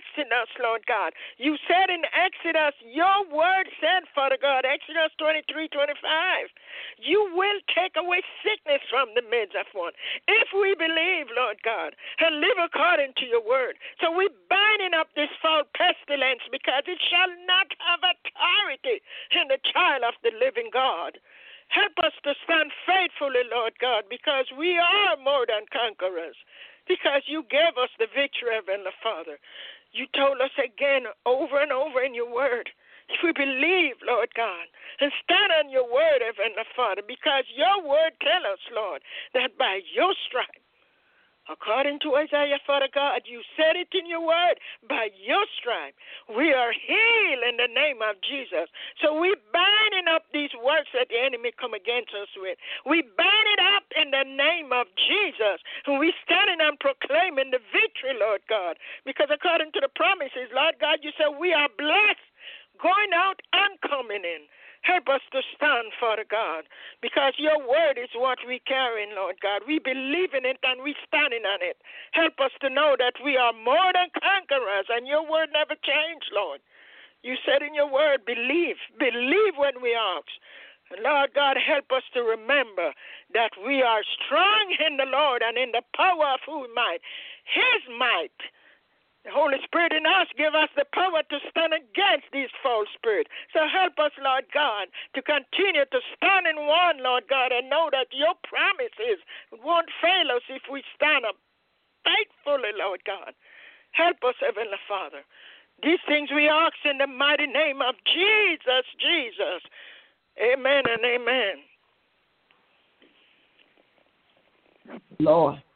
us, Lord God. You said in Exodus, your word said, Father God, Exodus 23:25, you will take away sickness from the midst of one. If we believe, Lord God, and live according to your word. So we're binding up this foul pestilence because it shall not have authority in the child of the living God. Help us to stand faithfully, Lord God, because we are more than conquerors, because you gave us the victory, Heavenly Father. You told us again over and over in your word, if we believe, Lord God, and stand on your word, Heavenly Father, because your word tells us, Lord, that by your stripes, according to Isaiah, Father God, you said it in your word, by your stripe, we are healed in the name of Jesus. So we binding up these works that the enemy come against us with. We bind it up in the name of Jesus. And we standing and proclaiming the victory, Lord God, because according to the promises, Lord God, you said we are blessed going out and coming in. Help us to stand, Father God, because your word is what we carry, Lord God. We believe in it and we standing on it. Help us to know that we are more than conquerors, and your word never changed, Lord. You said in your word, believe when we ask. And Lord God, help us to remember that we are strong in the Lord and in the power of whose might. His might. The Holy Spirit in us give us the power to stand against these false spirits. So help us, Lord God, to continue to stand in one, Lord God, and know that your promises won't fail us if we stand up faithfully, Lord God. Help us, Heavenly Father. These things we ask in the mighty name of Jesus, Jesus. Amen and amen. Lord.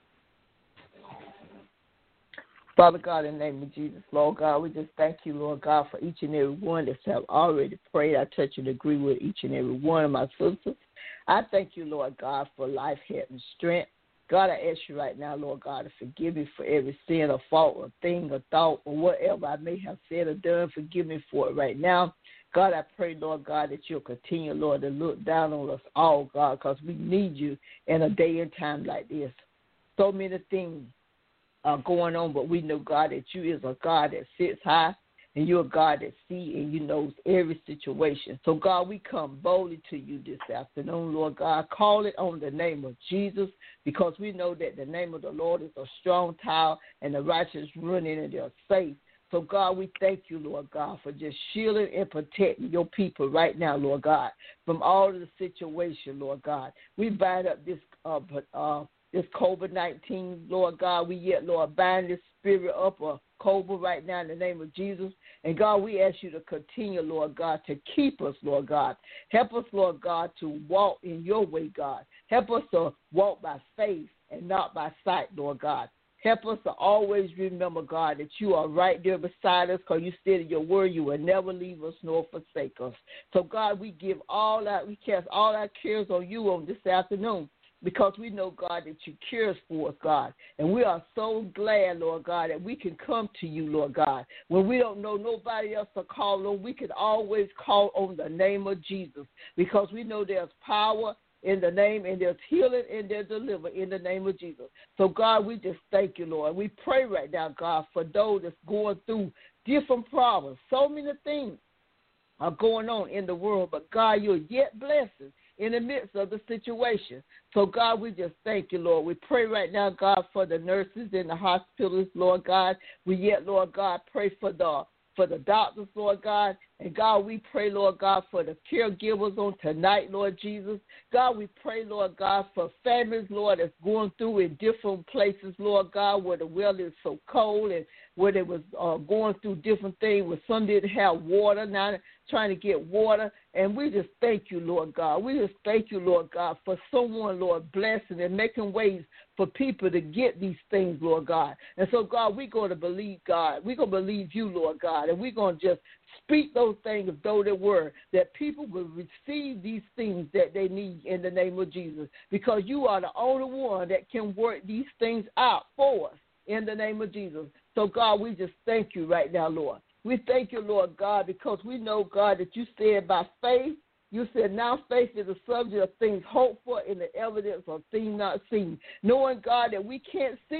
Father God, in the name of Jesus, Lord God, we just thank you, Lord God, for each and every one that have already prayed. I touch and agree with each and every one of my sisters. I thank you, Lord God, for life, health, and strength. God, I ask you right now, Lord God, to forgive me for every sin or fault or thing or thought or whatever I may have said or done. Forgive me for it right now. God, I pray, Lord God, that you'll continue, Lord, to look down on us all, God, because we need you in a day and time like this. So many things going on, but we know, God, that you is a God that sits high, and you're a God that sees and you knows every situation. So, God, we come boldly to you this afternoon, Lord God. Call it on the name of Jesus, because we know that the name of the Lord is a strong tower, and the righteous run in and they're safe. So, God, we thank you, Lord God, for just shielding and protecting your people right now, Lord God, from all of the situation, Lord God. We bind up this COVID-19, Lord God. We yet, Lord, bind this spirit up of COVID right now in the name of Jesus. And, God, we ask you to continue, Lord God, to keep us, Lord God. Help us, Lord God, to walk in your way, God. Help us to walk by faith and not by sight, Lord God. Help us to always remember, God, that you are right there beside us, because you said in your word you will never leave us nor forsake us. So, God, we cast all our cares on you on this afternoon, because we know, God, that you care for us, God. And we are so glad, Lord God, that we can come to you, Lord God. When we don't know nobody else to call on, we can always call on the name of Jesus, because we know there's power in the name, and there's healing and there's deliverance in the name of Jesus. So, God, we just thank you, Lord. We pray right now, God, for those that's going through different problems. So many things are going on in the world, but, God, you're yet blessing in the midst of the situation. So, God, we just thank you, Lord. We pray right now, God, for the nurses in the hospitals, Lord God. We yet, Lord God, pray for the doctors, Lord God. And, God, we pray, Lord God, for the caregivers on tonight, Lord Jesus. God, we pray, Lord God, for families, Lord, that's going through in different places, Lord God, where the weather is so cold, and where they was going through different things, where some didn't have water, now they're trying to get water. And we just thank you, Lord God. We just thank you, Lord God, for someone, Lord, blessing and making ways for people to get these things, Lord God. And so, God, we're going to believe, God. We're going to believe you, Lord God, and we're going to just speak those things as though they were, that people will receive these things that they need in the name of Jesus, because you are the only one that can work these things out for us in the name of Jesus. So, God, we just thank you right now, Lord. We thank you, Lord God, because we know, God, that you said by faith, you said now faith is the subject of things hoped for and the evidence of things not seen. Knowing, God, that we can't see it,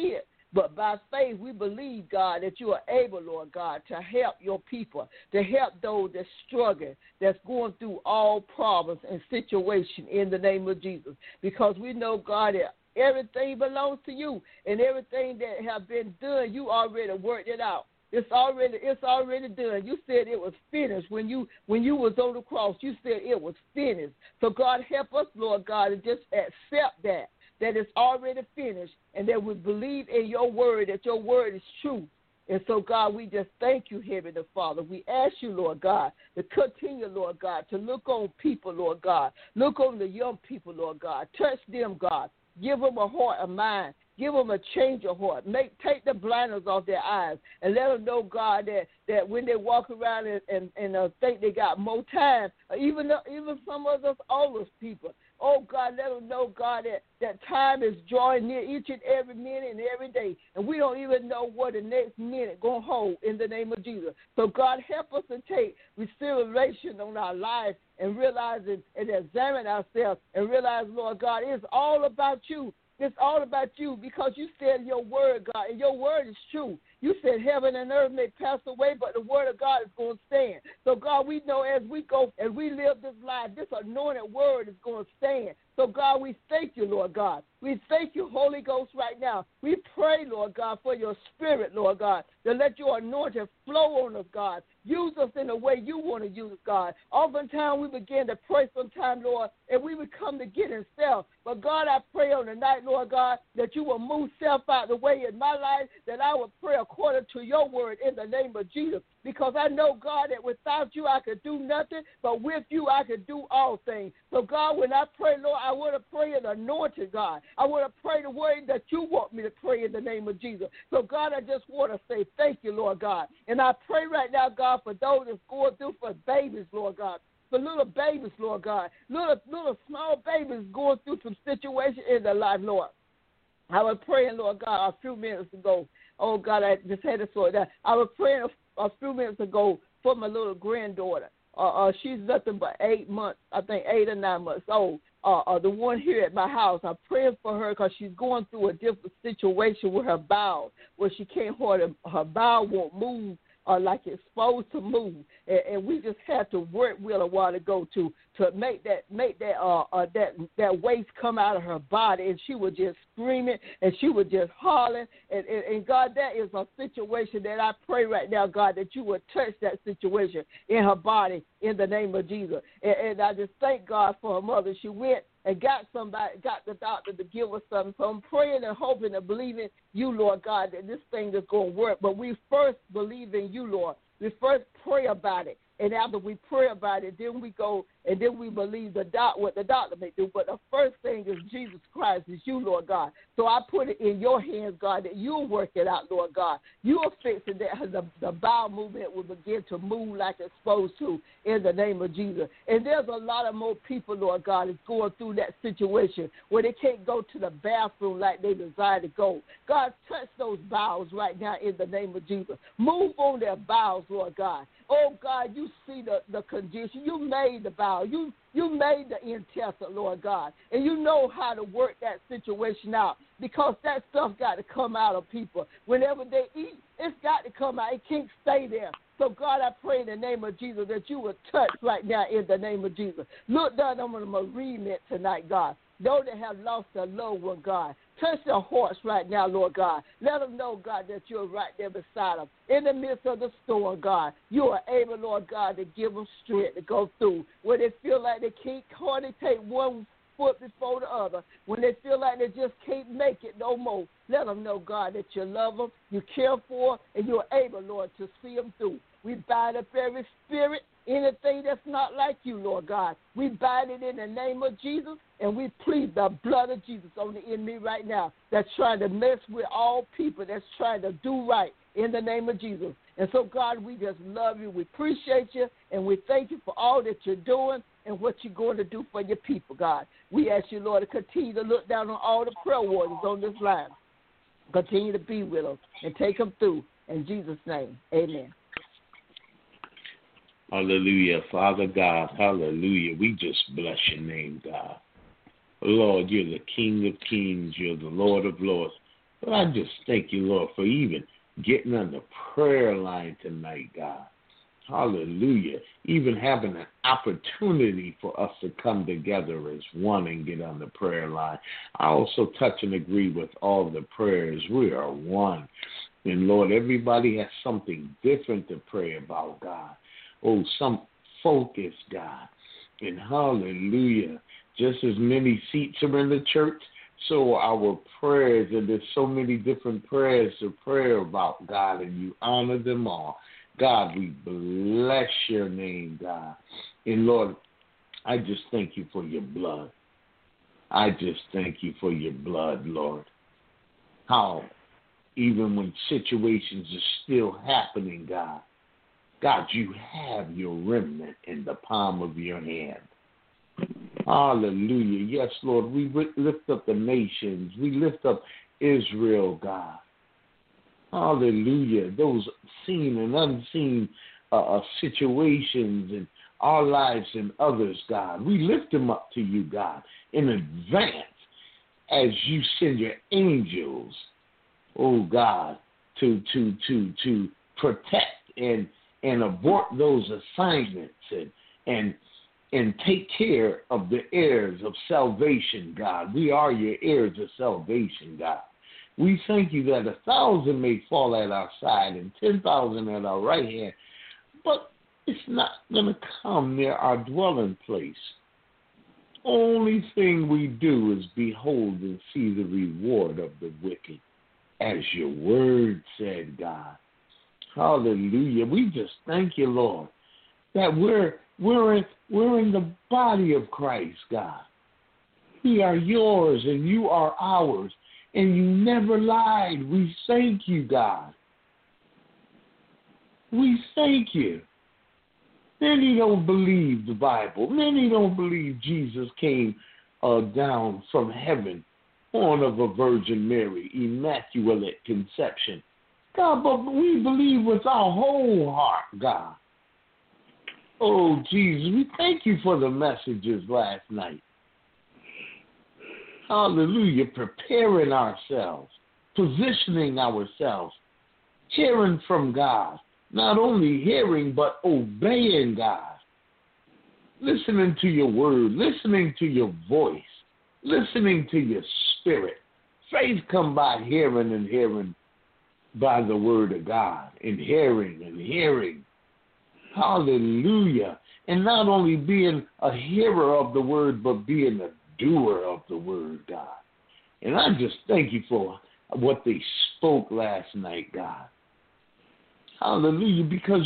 But by faith, we believe, God, that you are able, Lord God, to help your people, to help those that's struggling, that's going through all problems and situations in the name of Jesus. Because we know, God, that everything belongs to you, and everything that have been done, you already worked it out. It's already done. You said it was finished. When you was on the cross, you said it was finished. So, God, help us, Lord God, to just accept that it's already finished, and that we believe in your word, that your word is true. And so, God, we just thank you, Heavenly Father. We ask you, Lord God, to continue, Lord God, to look on people, Lord God. Look on the young people, Lord God. Touch them, God. Give them a heart, a mind. Give them a change of heart. Take the blinders off their eyes and let them know, God, that when they walk around and think they got more time, even some of us older people, oh, God, let them know, God, that time is drawing near each and every minute and every day, and we don't even know what the next minute going to hold in the name of Jesus. So, God, help us to take consideration on our life and realize it and examine ourselves and realize, Lord God, it's all about you. It's all about you because you said your word, God, and your word is true. You said heaven and earth may pass away, but the word of God is going to stand. So, God, we know as we go and we live this life, this anointed word is going to stand. So, God, we thank you, Lord God. We thank you, Holy Ghost, right now. We pray, Lord God, for your spirit, Lord God, to let your anointing flow on us, God. Use us in the way you want to use us, God. Oftentimes we begin to pray sometime, Lord, and we would come to get in self. But, God, I pray on the night, Lord God, that you will move self out of the way in my life, that I will pray according to your word in the name of Jesus. Because I know, God, that without you I could do nothing, but with you I could do all things. So, God, when I pray, Lord, I want to pray an anointed God. I want to pray the word that you want me to pray in the name of Jesus. So, God, I just want to say thank you, Lord God. And I pray right now, God, for those that's going through, for babies, Lord God. For little babies, Lord God. Little small babies going through some situations in their life, Lord. I was praying, Lord God, a few minutes ago. Oh, God, I just had to sort that. I was praying a few minutes ago for my little granddaughter. She's nothing but 8 months, I think 8 or 9 months old. The one here at my house, I'm praying for her because she's going through a different situation with her bowel, where she can't hold her bowel won't move like it's supposed to move, and we just had to work with her a while ago to make that waste come out of her body, and she was just screaming and she was just hollering, and God, that is a situation that I pray right now, God, that you would touch that situation in her body in the name of Jesus, and I just thank God for her mother. She went and got the doctor to give us something. So I'm praying and hoping and believing you, Lord God, that this thing is going to work. But we first believe in you, Lord. We first pray about it. And after we pray about it, then we go and then we believe what the doctor may do. But the first thing is Jesus Christ, is you, Lord God. So I put it in your hands, God, that you'll work it out, Lord God. You'll fix it, that the bowel movement will begin to move like it's supposed to in the name of Jesus. And there's a lot of more people, Lord God, that's going through that situation where they can't go to the bathroom like they desire to go. God, touch those bowels right now in the name of Jesus. Move on their bowels, Lord God. Oh, God, you see the condition. You made the bowel. You made the intestine, Lord God. And you know how to work that situation out because that stuff got to come out of people. Whenever they eat, it's got to come out. It can't stay there. So, God, I pray in the name of Jesus that you will touch right now in the name of Jesus. Look down on the bereavement tonight, God. Those that have lost their loved one, God. Touch their hearts right now, Lord God. Let them know, God, that you're right there beside them. In the midst of the storm, God, you are able, Lord God, to give them strength to go through. Where they feel like they can't hardly take one foot before the other. When they feel like they just can't make it no more, let them know, God, that you love them, you care for them, and you're able, Lord, to see them through. We bind up every spirit, anything that's not like you, Lord God. We bind it in the name of Jesus, and we plead the blood of Jesus on the enemy right now that's trying to mess with all people, that's trying to do right in the name of Jesus. And so, God, we just love you. We appreciate you, and we thank you for all that you're doing and what you're going to do for your people, God. We ask you, Lord, to continue to look down on all the prayer warriors on this line. Continue to be with them and take them through. In Jesus' name, amen. Hallelujah. Father God, hallelujah. We just bless your name, God. Lord, you're the King of kings. You're the Lord of lords. But I just thank you, Lord, for even getting on the prayer line tonight, God. Hallelujah. Even having an opportunity for us to come together as one and get on the prayer line. I also touch and agree with all the prayers. We are one. And Lord, everybody has something different to pray about, God. Oh, some focus, God. And hallelujah. Just as many seats are in the church, so our prayers, and there's so many different prayers to pray about, God, and you honor them all. God, we bless your name, God. And Lord, I just thank you for your blood. I just thank you for your blood, Lord. How even when situations are still happening, God, you have your remnant in the palm of your hand. Hallelujah. Yes, Lord, we lift up the nations. We lift up Israel, God. Hallelujah. Those seen and unseen situations in our lives and others, God. We lift them up to you, God, in advance as you send your angels, oh God, to protect and abort those assignments and take care of the heirs of salvation, God. We are your heirs of salvation, God. We thank you that 1,000 may fall at our side and 10,000 at our right hand, but it's not going to come near our dwelling place. Only thing we do is behold and see the reward of the wicked, as your word said, God. Hallelujah. We just thank you, Lord, that we're in the body of Christ, God. We are yours and you are ours, and you never lied. We thank you, God. We thank you. Many don't believe the Bible. Many don't believe Jesus came down from heaven, born of a Virgin Mary, immaculate conception. God, but we believe with our whole heart, God. Oh, Jesus, we thank you for the messages last night. Hallelujah, preparing ourselves, positioning ourselves, hearing from God. Not only hearing, but obeying God. Listening to your word, listening to your voice, listening to your spirit. Faith come by hearing, and hearing by the word of God, and hearing. Hallelujah. And not only being a hearer of the word, but being a doer of the word, God. And I just thank you for what they spoke last night, God. Hallelujah, because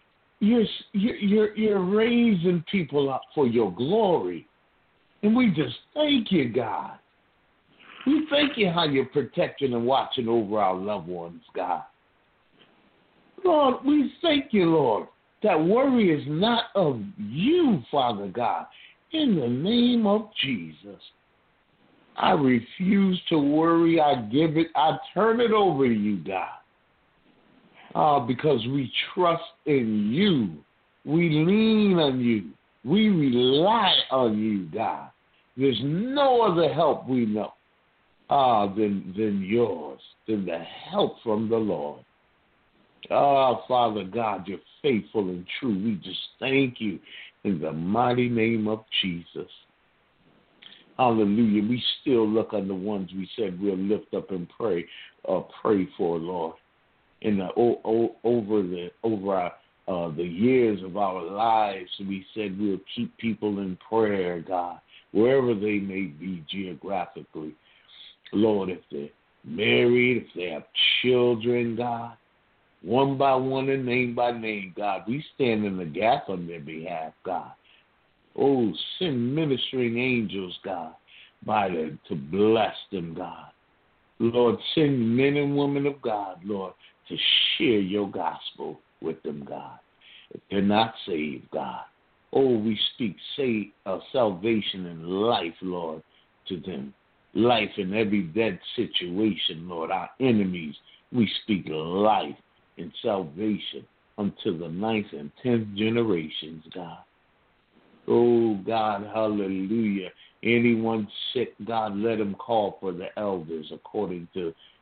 you're raising people up for your glory. And we just thank you, God. We thank you how you're protecting and watching over our loved ones, God. Lord, we thank you, Lord, that worry is not of you, Father God. In the name of Jesus, I refuse to worry. I turn it over to you, God. Because we trust in you. We lean on you. We rely on you, God. There's no other help we know than yours, than the help from the Lord. Father God, you're faithful and true. We just thank you in the mighty name of Jesus. Hallelujah. We still look on the ones we said we'll lift up and pray for, Lord. And over the years of our lives, we said we'll keep people in prayer, God, wherever they may be geographically. Lord, if they're married, if they have children, God, one by one and name by name, God, we stand in the gap on their behalf, God. Oh, send ministering angels, God, to bless them, God. Lord, send men and women of God, Lord, to share your gospel with them, God. If they're not saved, God, we speak salvation and life, Lord, to them. Life in every dead situation, Lord. Our enemies, we speak life and salvation unto the 9th and 10th generations, God. Oh, God, hallelujah. Anyone sick, God, let them call for the elders according to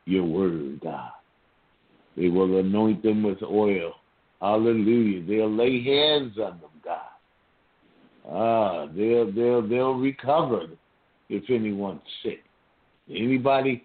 your word, God. They will anoint them with oil. Hallelujah. They'll lay hands on them, God. They'll recover if anyone's sick. Anybody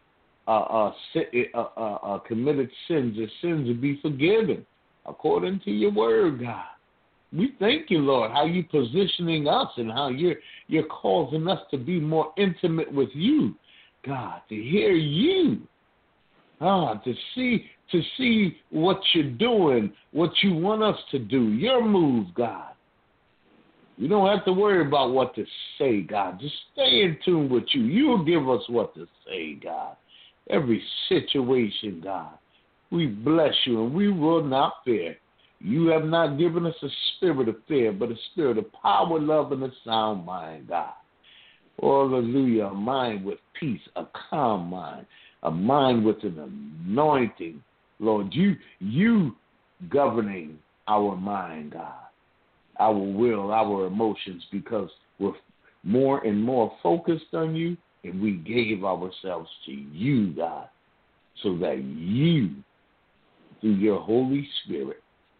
committed sins, their sins will be forgiven according to your word, God. We thank you, Lord, how you're positioning us and how you're causing us to be more intimate with you, God, to hear you, to see what you're doing, what you want us to do, your move, God. You don't have to worry about what to say, God. Just stay in tune with you. You'll give us what to say, God. Every situation, God. We bless you and we will not fear. You have not given us a spirit of fear, but a spirit of power, love, and a sound mind, God. Hallelujah. A mind with peace, a calm mind, a mind with an anointing. Lord, you governing our mind, God, our will, our emotions, because we're more and more focused on you, and we gave ourselves to you, God, so that you, through your Holy Spirit,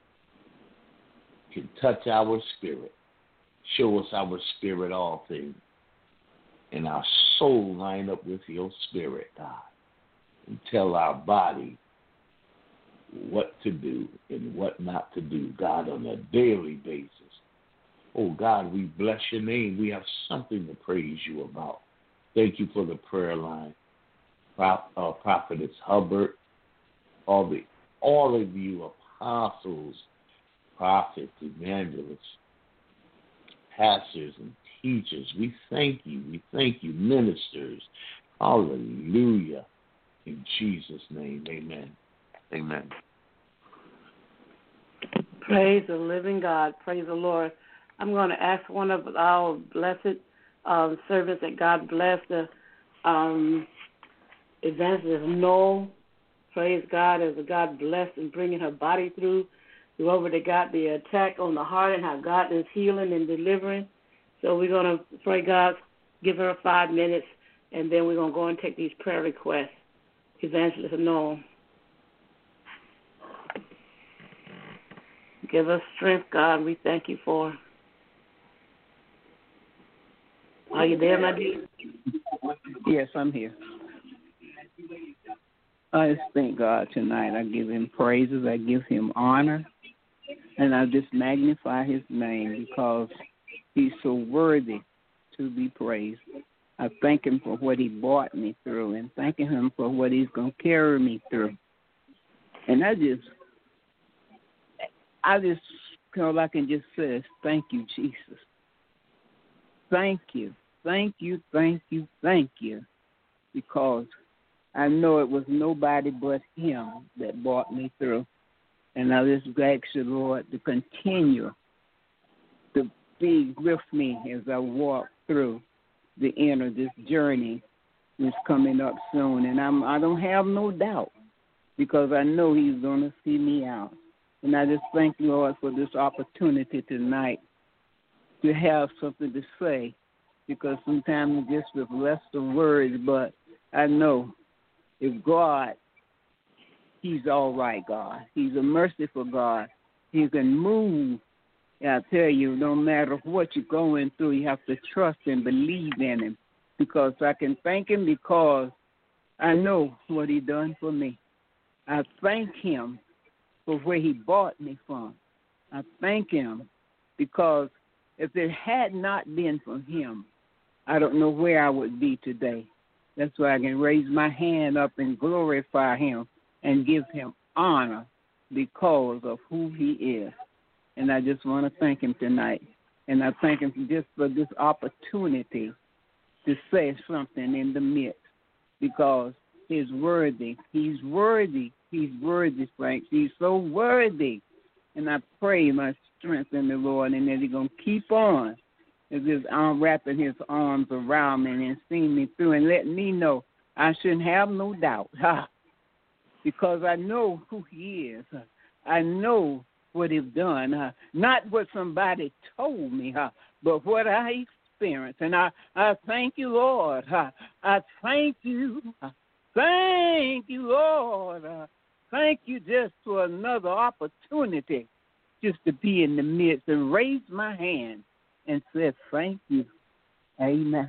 can touch our spirit, show us our spirit all things, and our soul line up with your spirit, God, and tell our body what to do and what not to do, God, on a daily basis. Oh, God, we bless your name. We have something to praise you about. Thank you for the prayer line. Prophetess Hubbard, all of you apostles, prophets, evangelists, pastors, and teachers. We thank you. We thank you, ministers. Hallelujah. In Jesus' name, amen. Amen. Praise the living God. Praise the Lord. I'm going to ask one of our blessed servants that God bless, the evangelist Noel. Praise God, as God blessed in bringing her body through whoever that got the attack on the heart, and how God is healing and delivering. So we're going to pray God, give her 5 minutes, and then we're going to go and take these prayer requests. Evangelist Noel. Give us strength, God. We thank you for. Are you there, my dear? Yes, I'm here. I just thank God tonight. I give him praises. I give him honor. And I just magnify his name because he's so worthy to be praised. I thank him for what he brought me through and thanking him for what he's going to carry me through. And I just all I can just say is thank you, Jesus. Thank you. Thank you, thank you, thank you. Because I know it was nobody but him that brought me through. And I just ask you, Lord, to continue to be with me as I walk through the end of this journey that's coming up soon. And I don't have no doubt because I know he's going to see me out. And I just thank you, Lord, for this opportunity tonight to have something to say because sometimes it's just with less of words, but I know if God, he's all right, God. He's a merciful God. He can move. And I tell you, no matter what you're going through, you have to trust and believe in him because I can thank him because I know what he done for me. I thank him for where he brought me from. I thank him because if it had not been for him, I don't know where I would be today. That's why I can raise my hand up and glorify him and give him honor because of who he is. And I just want to thank him tonight. And I thank him just for this opportunity to say something in the midst because he's worthy. He's worthy. He's worthy, Frank. He's so worthy. And I pray my strength in the Lord and that he's going to keep on as his arm wrapping his arms around me and seeing me through and letting me know I shouldn't have no doubt because I know who he is. I know what he's done, not what somebody told me, but what I experienced. And I thank you, Lord. I thank you. Thank you, Lord. Thank you just for another opportunity just to be in the midst and raise my hand and say thank you. Amen.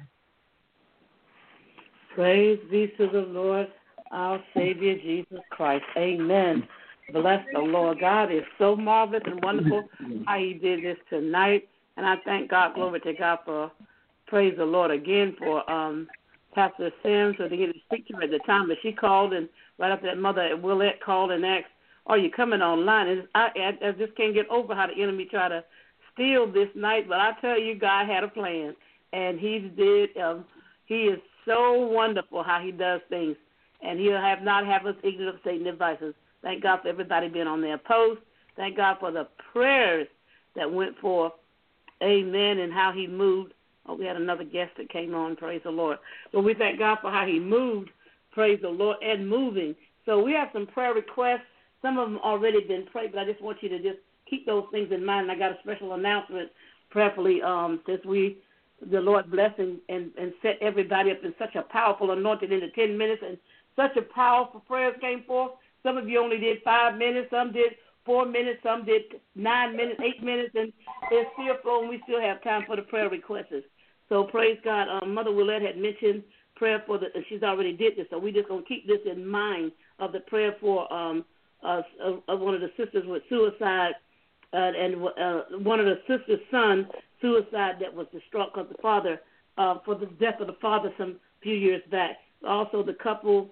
Praise be to the Lord, our Savior, Jesus Christ. Amen. Bless the Lord. God is so marvelous and wonderful how he did this tonight. And I thank God, glory to God, for praise the Lord again for Pastor Sims, so to get to speak to her at the time that she called, and right after that, Mother Willette called and asked, are you coming online? And I just can't get over how the enemy tried to steal this night, but I tell you, God had a plan, and he did. He is so wonderful how he does things, and he'll not have us ignorant of Satan's devices. Thank God for everybody being on their post. Thank God for the prayers that went forth. Amen, and how he moved. Oh, we had another guest that came on, praise the Lord. But we thank God for how he moved, praise the Lord, and moving. So we have some prayer requests. Some of them already been prayed, but I just want you to just keep those things in mind. I got a special announcement, prayerfully, since the Lord blessed and set everybody up in such a powerful anointing into 10 minutes, and such a powerful prayers came forth. Some of you only did 5 minutes, some did 4 minutes, some did 9 minutes, 8 minutes, and it's still flowing. We still have time for the prayer requests. So praise God. Mother Willette had mentioned prayer for she's already did this, so we're just going to keep this in mind of the prayer for of one of the sisters with suicide, and one of the sisters' son, suicide that was distraught because the father, for the death of the father some few years back. Also the couple,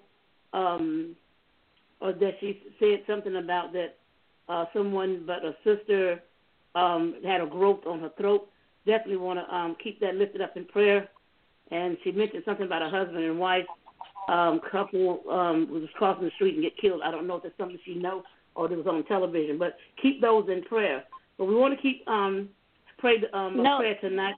or that she said something about that a sister had a growth on her throat. Definitely want to keep that lifted up in prayer. And she mentioned something about a husband and wife couple was crossing the street and get killed. I don't know if that's something she knows or it was on television, but keep those in prayer. But we want to keep prayer tonight.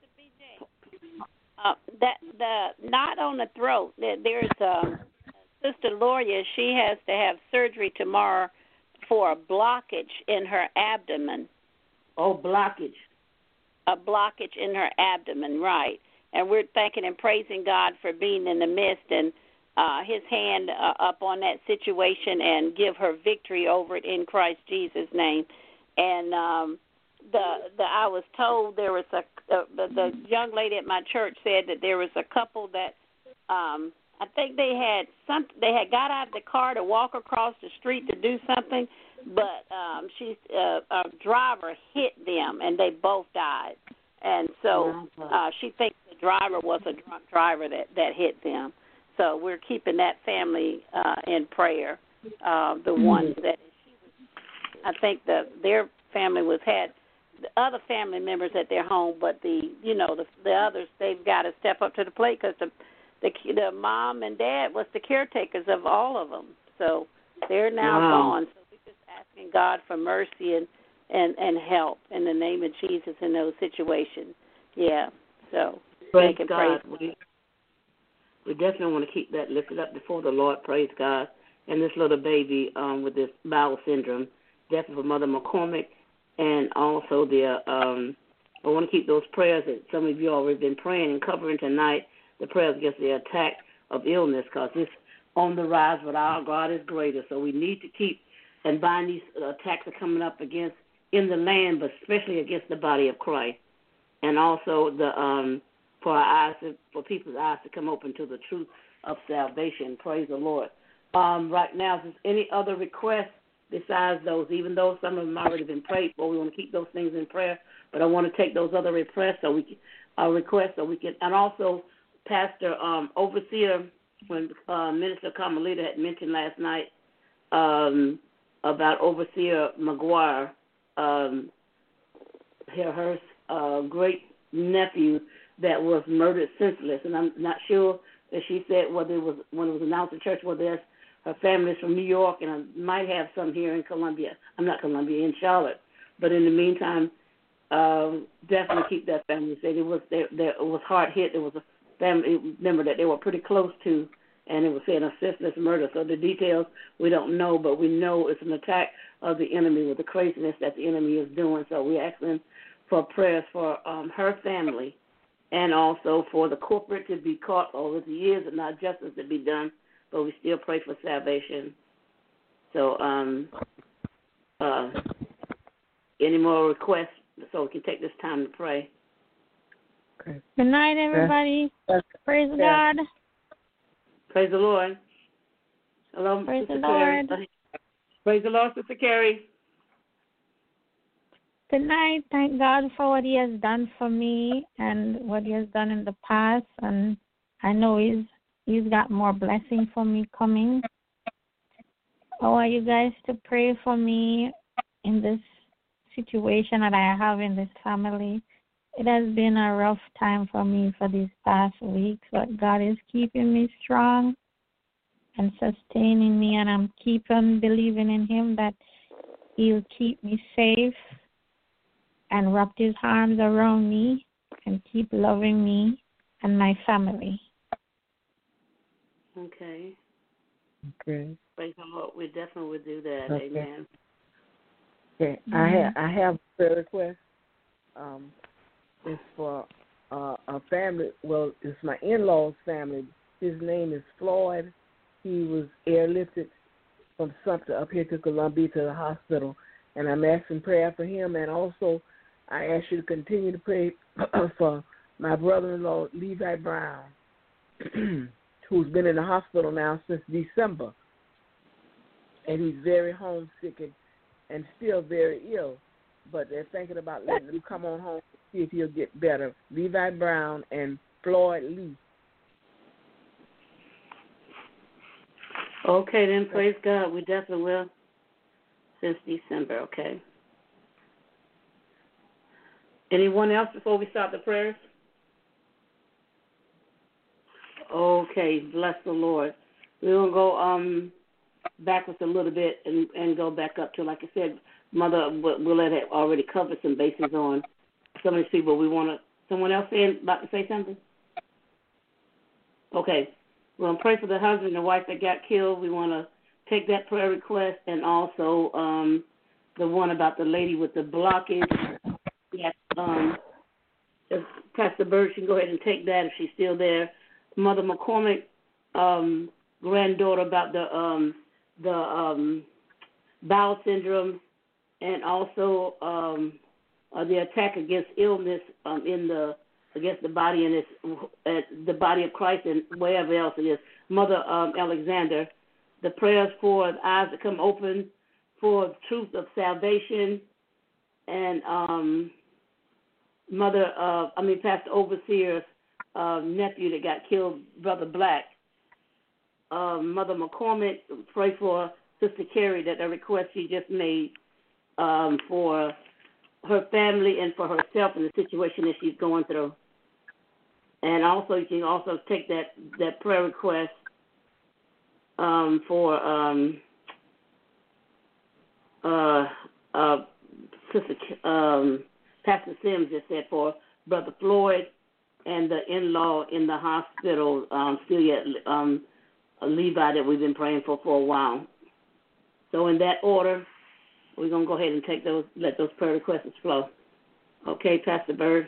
The knot on the throat. There's Sister Loria. She has to have surgery tomorrow for a blockage in her abdomen. Oh, blockage. A blockage in her abdomen, right. And we're thanking and praising God for being in the midst and his hand up on that situation and give her victory over it in Christ Jesus' name. And I was told there was the young lady at my church said that there was a couple that I think they had got out of the car to walk across the street to do something, but a driver hit them and they both died. And so she thinks the driver was a drunk driver that hit them. So we're keeping that family in prayer. The ones that I think their family had the other family members at their home, but the others, they've got to step up to the plate because the mom and dad was the caretakers of all of them. So they're now gone. So we're just asking God for mercy and help in the name of Jesus in those situations. Yeah. So praise God. We definitely want to keep that lifted up before the Lord. Praise God. And this little baby with this bowel syndrome, definitely for Mother McCormick, and also I want to keep those prayers that some of you already been praying and covering tonight, the prayers against the attack of illness, because it's on the rise, but our God is greater. So we need to keep and bind these attacks that are coming up against in the land, but especially against the body of Christ. And also for people's eyes to come open to the truth of salvation. Praise the Lord. Right now, if there's any other requests besides those, even though some of them already been prayed for, we want to keep those things in prayer. But I want to take those other requests so we can, and also Pastor Overseer, when Minister Carmelita had mentioned last night about Overseer McGuire, her great nephew that was murdered senseless, and I'm not sure that she said whether it was when it was announced in church whether her family's from New York, and I might have some here in in Charlotte. But in the meantime, definitely keep that family safe. It was hard hit. It was a family member that they were pretty close to, and it was saying a senseless murder. So the details we don't know, but we know it's an attack of the enemy with the craziness that the enemy is doing. So we're asking for prayers for her family, and also for the corporate to be caught over the years and not justice to be done. but we still pray for salvation. So, any more requests so we can take this time to pray? Okay. Good night, everybody. Praise God. Praise the Lord. Hello, Praise Sister the Lord. Carrie. Praise the Lord, Sister Carrie. Good night. Thank God for what He has done for me and what He has done in the past. And I know He's got more blessing for me coming. I want you guys to pray for me in this situation that I have in this family. It has been a rough time for me for these past weeks, but God is keeping me strong and sustaining me, and I'm keeping believing in Him that He'll keep me safe and wrap His arms around me and keep loving me and my family. Okay. Okay. Praise the Lord. We definitely would do that. Okay. Amen. Okay. I have a prayer request. It's for a family. Well, it's my in-law's family. His name is Floyd. He was airlifted from Sumter up here to Columbia to the hospital, and I'm asking prayer for him. And also, I ask you to continue to pray for my brother-in-law, Levi Brown, who's been in the hospital now since December, and he's very homesick and still very ill. But they're thinking about letting him come on home to see if he'll get better. Levi Brown and Floyd Lee. Okay, then praise God. We definitely will. Since December, okay. Anyone else before we start the prayers? Okay, bless the Lord. We're going to go backwards a little bit and go back up to, like I said, Mother Willette had already covered some bases on some of these people. We want to, someone else about to say something? Okay. We're going to pray for the husband and the wife that got killed. We want to take that prayer request, and also the one about the lady with the blockage. Yes, if Pastor Bird, she can go ahead and take that if she's still there. Mother McCormick, granddaughter about the bowel syndrome, and also the attack against illness against the body and the body of Christ and wherever else it is. Mother Alexander, the prayers for the eyes to come open, for the truth of salvation, and Pastor Overseer's nephew that got killed, Brother Black. Mother McCormick, pray for Sister Carrie, that the request she just made for her family and for herself and the situation that she's going through. And also, you can also take that prayer request for Sister Pastor Sims just said for Brother Floyd and the in-law in the hospital, Celia Levi, that we've been praying for a while. So in that order, we're going to go ahead and let those prayer requests flow. Okay, Pastor Bird.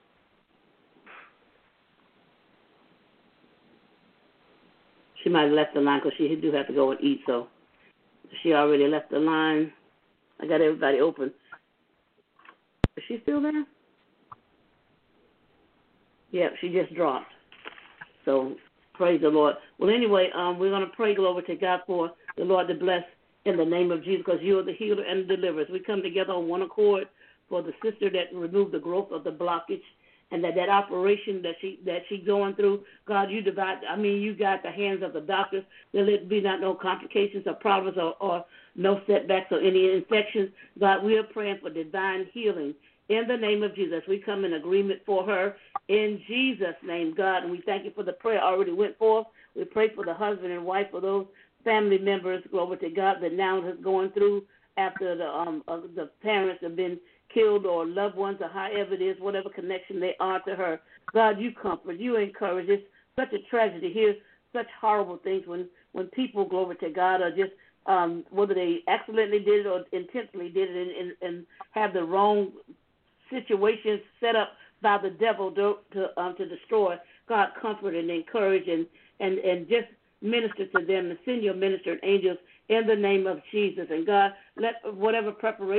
She might have left the line because she do have to go and eat, so she already left the line. I got everybody open. Is she still there? Yeah, she just dropped. So praise the Lord. Well, anyway, we're going to pray, glory to God, for the Lord to bless in the name of Jesus, because you are the healer and the deliverer. We come together on one accord for the sister that removed the growth of the blockage, and that operation that she going through. God, you got the hands of the doctors. There let be not no complications or problems or no setbacks or any infections. God, we are praying for divine healing in the name of Jesus. We come in agreement for her in Jesus' name, God, and we thank you for the prayer already went forth. We pray for the husband and wife, for those family members, glory to God, that now is going through after the parents have been killed or loved ones or however it is, whatever connection they are to her. God, you comfort, you encourage. It's such a tragedy to hear such horrible things when people, glory to God, are just, whether they accidentally did it or intentionally did it and have the wrong situations set up by the devil to destroy. God, comfort and encourage and just minister to them and send your ministering angels in the name of Jesus. And God, let whatever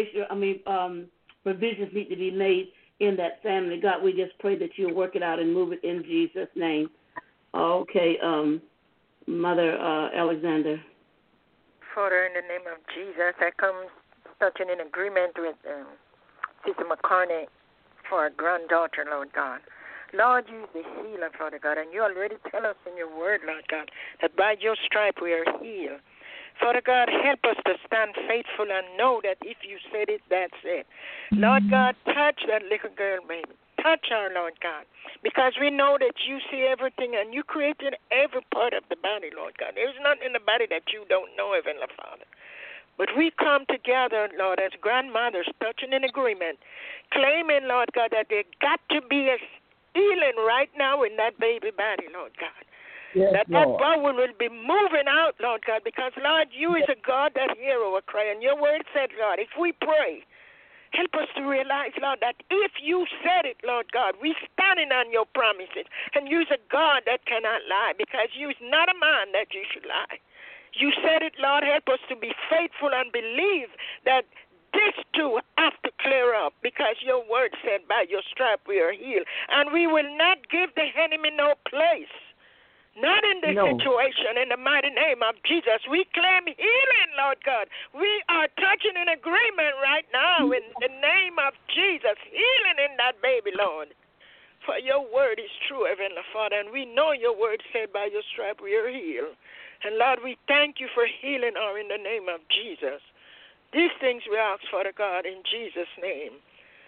provisions need to be made in that family. God, we just pray that you'll work it out and move it in Jesus' name. Okay, Mother Alexander. Father, in the name of Jesus, I come touching in agreement with Sister McCartney for our granddaughter, Lord God. Lord, you is the healer, Father God, and you already tell us in your word, Lord God, that by your stripe we are healed. Father God, help us to stand faithful and know that if you said it, that's it. Lord God, touch that little girl, baby. Touch her, Lord God, because we know that you see everything and you created every part of the body, Lord God. There's nothing in the body that you don't know, Heavenly Father. But we come together, Lord, as grandmothers, touching in agreement, claiming, Lord God, that there got to be a healing right now in that baby body, Lord God. Yes, that bowel will be moving out, Lord God, because, Lord, you is a God that hears our cry. And your word said, Lord, if we pray, help us to realize, Lord, that if you said it, Lord God, we standing on your promises. And you's a God that cannot lie, because you's not a man that you should lie. You said it, Lord. Help us to be faithful and believe that this too have to clear up, because your word said by your stripe we are healed. And we will not give the enemy no place. Not in this situation, in the mighty name of Jesus. We claim healing, Lord God. We are touching in agreement right now in the name of Jesus. Healing in that baby, Lord. For your word is true, Heavenly Father, and we know your word said by your stripe we are healed. And Lord, we thank you for healing her in the name of Jesus. These things we ask, Father God, in Jesus' name.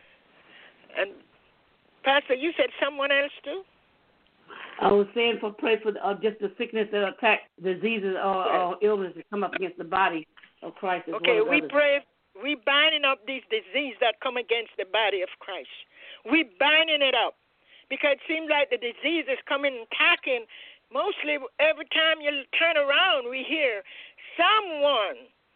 And Pastor, you said someone else too? I was saying pray for just the sickness that attack diseases or illnesses that come up against the body of Christ. Okay, we pray. We binding up these diseases that come against the body of Christ. We binding it up because it seems like the disease is coming attacking. Mostly every time you turn around, we hear someone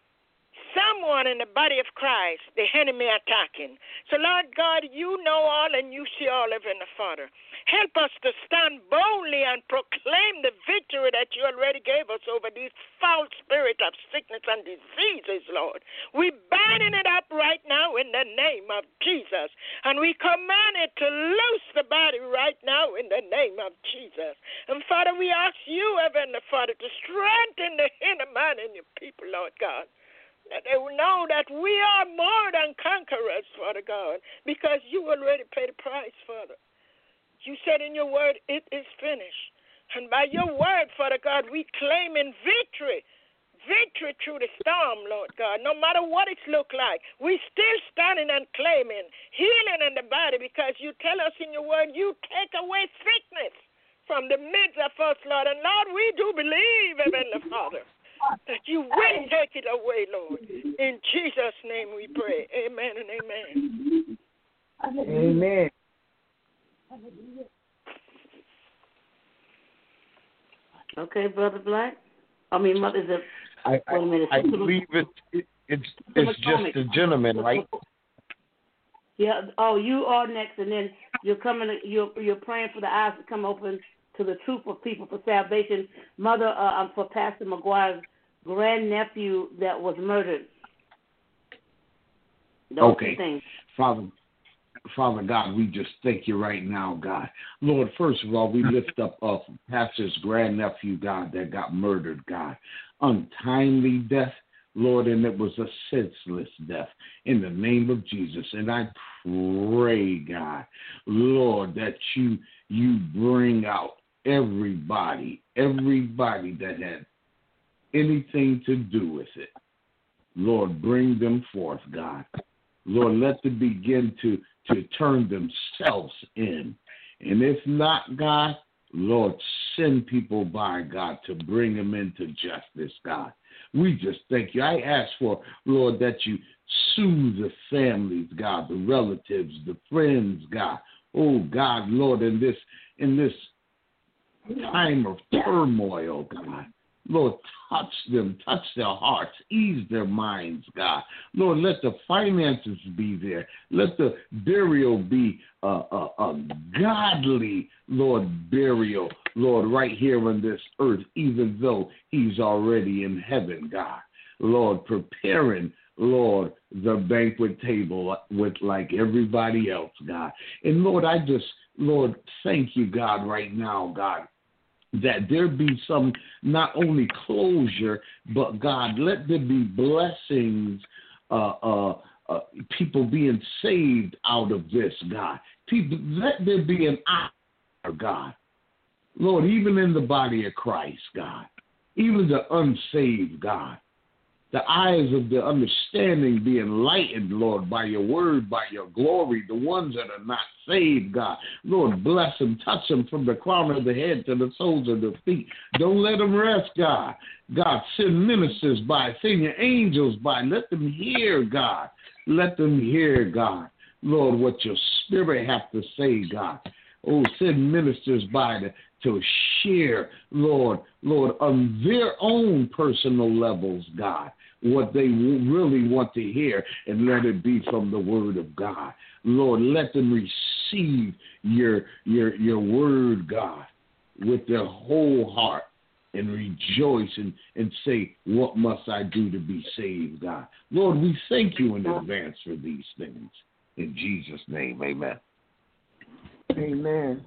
in the body of Christ, the enemy attacking. So, Lord God, you know all and you see all, Heavenly Father. Help us to stand boldly and proclaim the victory that you already gave us over these foul spirit of sickness and diseases, Lord. We're binding it up right now in the name of Jesus. And we command it to loose the body right now in the name of Jesus. And, Father, we ask you, Heavenly Father, to strengthen the inner man in your people, Lord God. That they will know that we are more than conquerors, Father God, because you already paid the price, Father. You said in your word, it is finished. And by your word, Father God, we claim in victory through the storm, Lord God. No matter what it look like, we still standing and claiming healing in the body, because you tell us in your word, you take away sickness from the midst of us, Lord. And Lord, we do believe, Heavenly Father, that you will take it away, Lord. In Jesus' name we pray. Amen and amen. Amen. Okay, Brother Black. Mother, is it? I believe it's just a gentleman, right? Yeah. Oh, you are next, and then you're coming. You're praying for the eyes to come open to the truth of people for salvation. Mother, for Pastor McGuire's grandnephew that was murdered. Those things. Father God, we just thank you right now, God. Lord, first of all, we lift up Pastor's grandnephew, God, that got murdered, God. Untimely death, Lord, and it was a senseless death in the name of Jesus. And I pray, God, Lord, that you bring out everybody that had anything to do with it. Lord, bring them forth, God. Lord, let them begin to turn themselves in. And if not, God, Lord, send people by, God, to bring them into justice, God. We just thank you. I ask for, Lord, that you soothe the families, God, the relatives, the friends, God. Oh, God, Lord, in this time of turmoil, God, Lord, touch them, touch their hearts, ease their minds, God. Lord, let the finances be there. Let the burial be a godly, Lord, burial, Lord, right here on this earth, even though he's already in heaven, God. Lord, preparing, Lord, the banquet table with like everybody else, God. And Lord, Lord, thank you, God, right now, God, that there be some not only closure, but God, let there be blessings, people being saved out of this, God. People, let there be an honor, God. Lord, even in the body of Christ, God, even the unsaved, God. The eyes of the understanding be enlightened, Lord, by your word, by your glory, the ones that are not saved, God. Lord, bless them, touch them from the crown of the head to the soles of the feet. Don't let them rest, God. God, send ministers by, send your angels by. Let them hear, God. Let them hear, God. Lord, what your spirit have to say, God. Oh, send ministers by to share, Lord, on their own personal levels, God, what they really want to hear, and let it be from the word of God. Lord, let them receive your word, God, with their whole heart and rejoice and say, what must I do to be saved, God? Lord, we thank you in advance for these things. In Jesus' name, amen. Amen.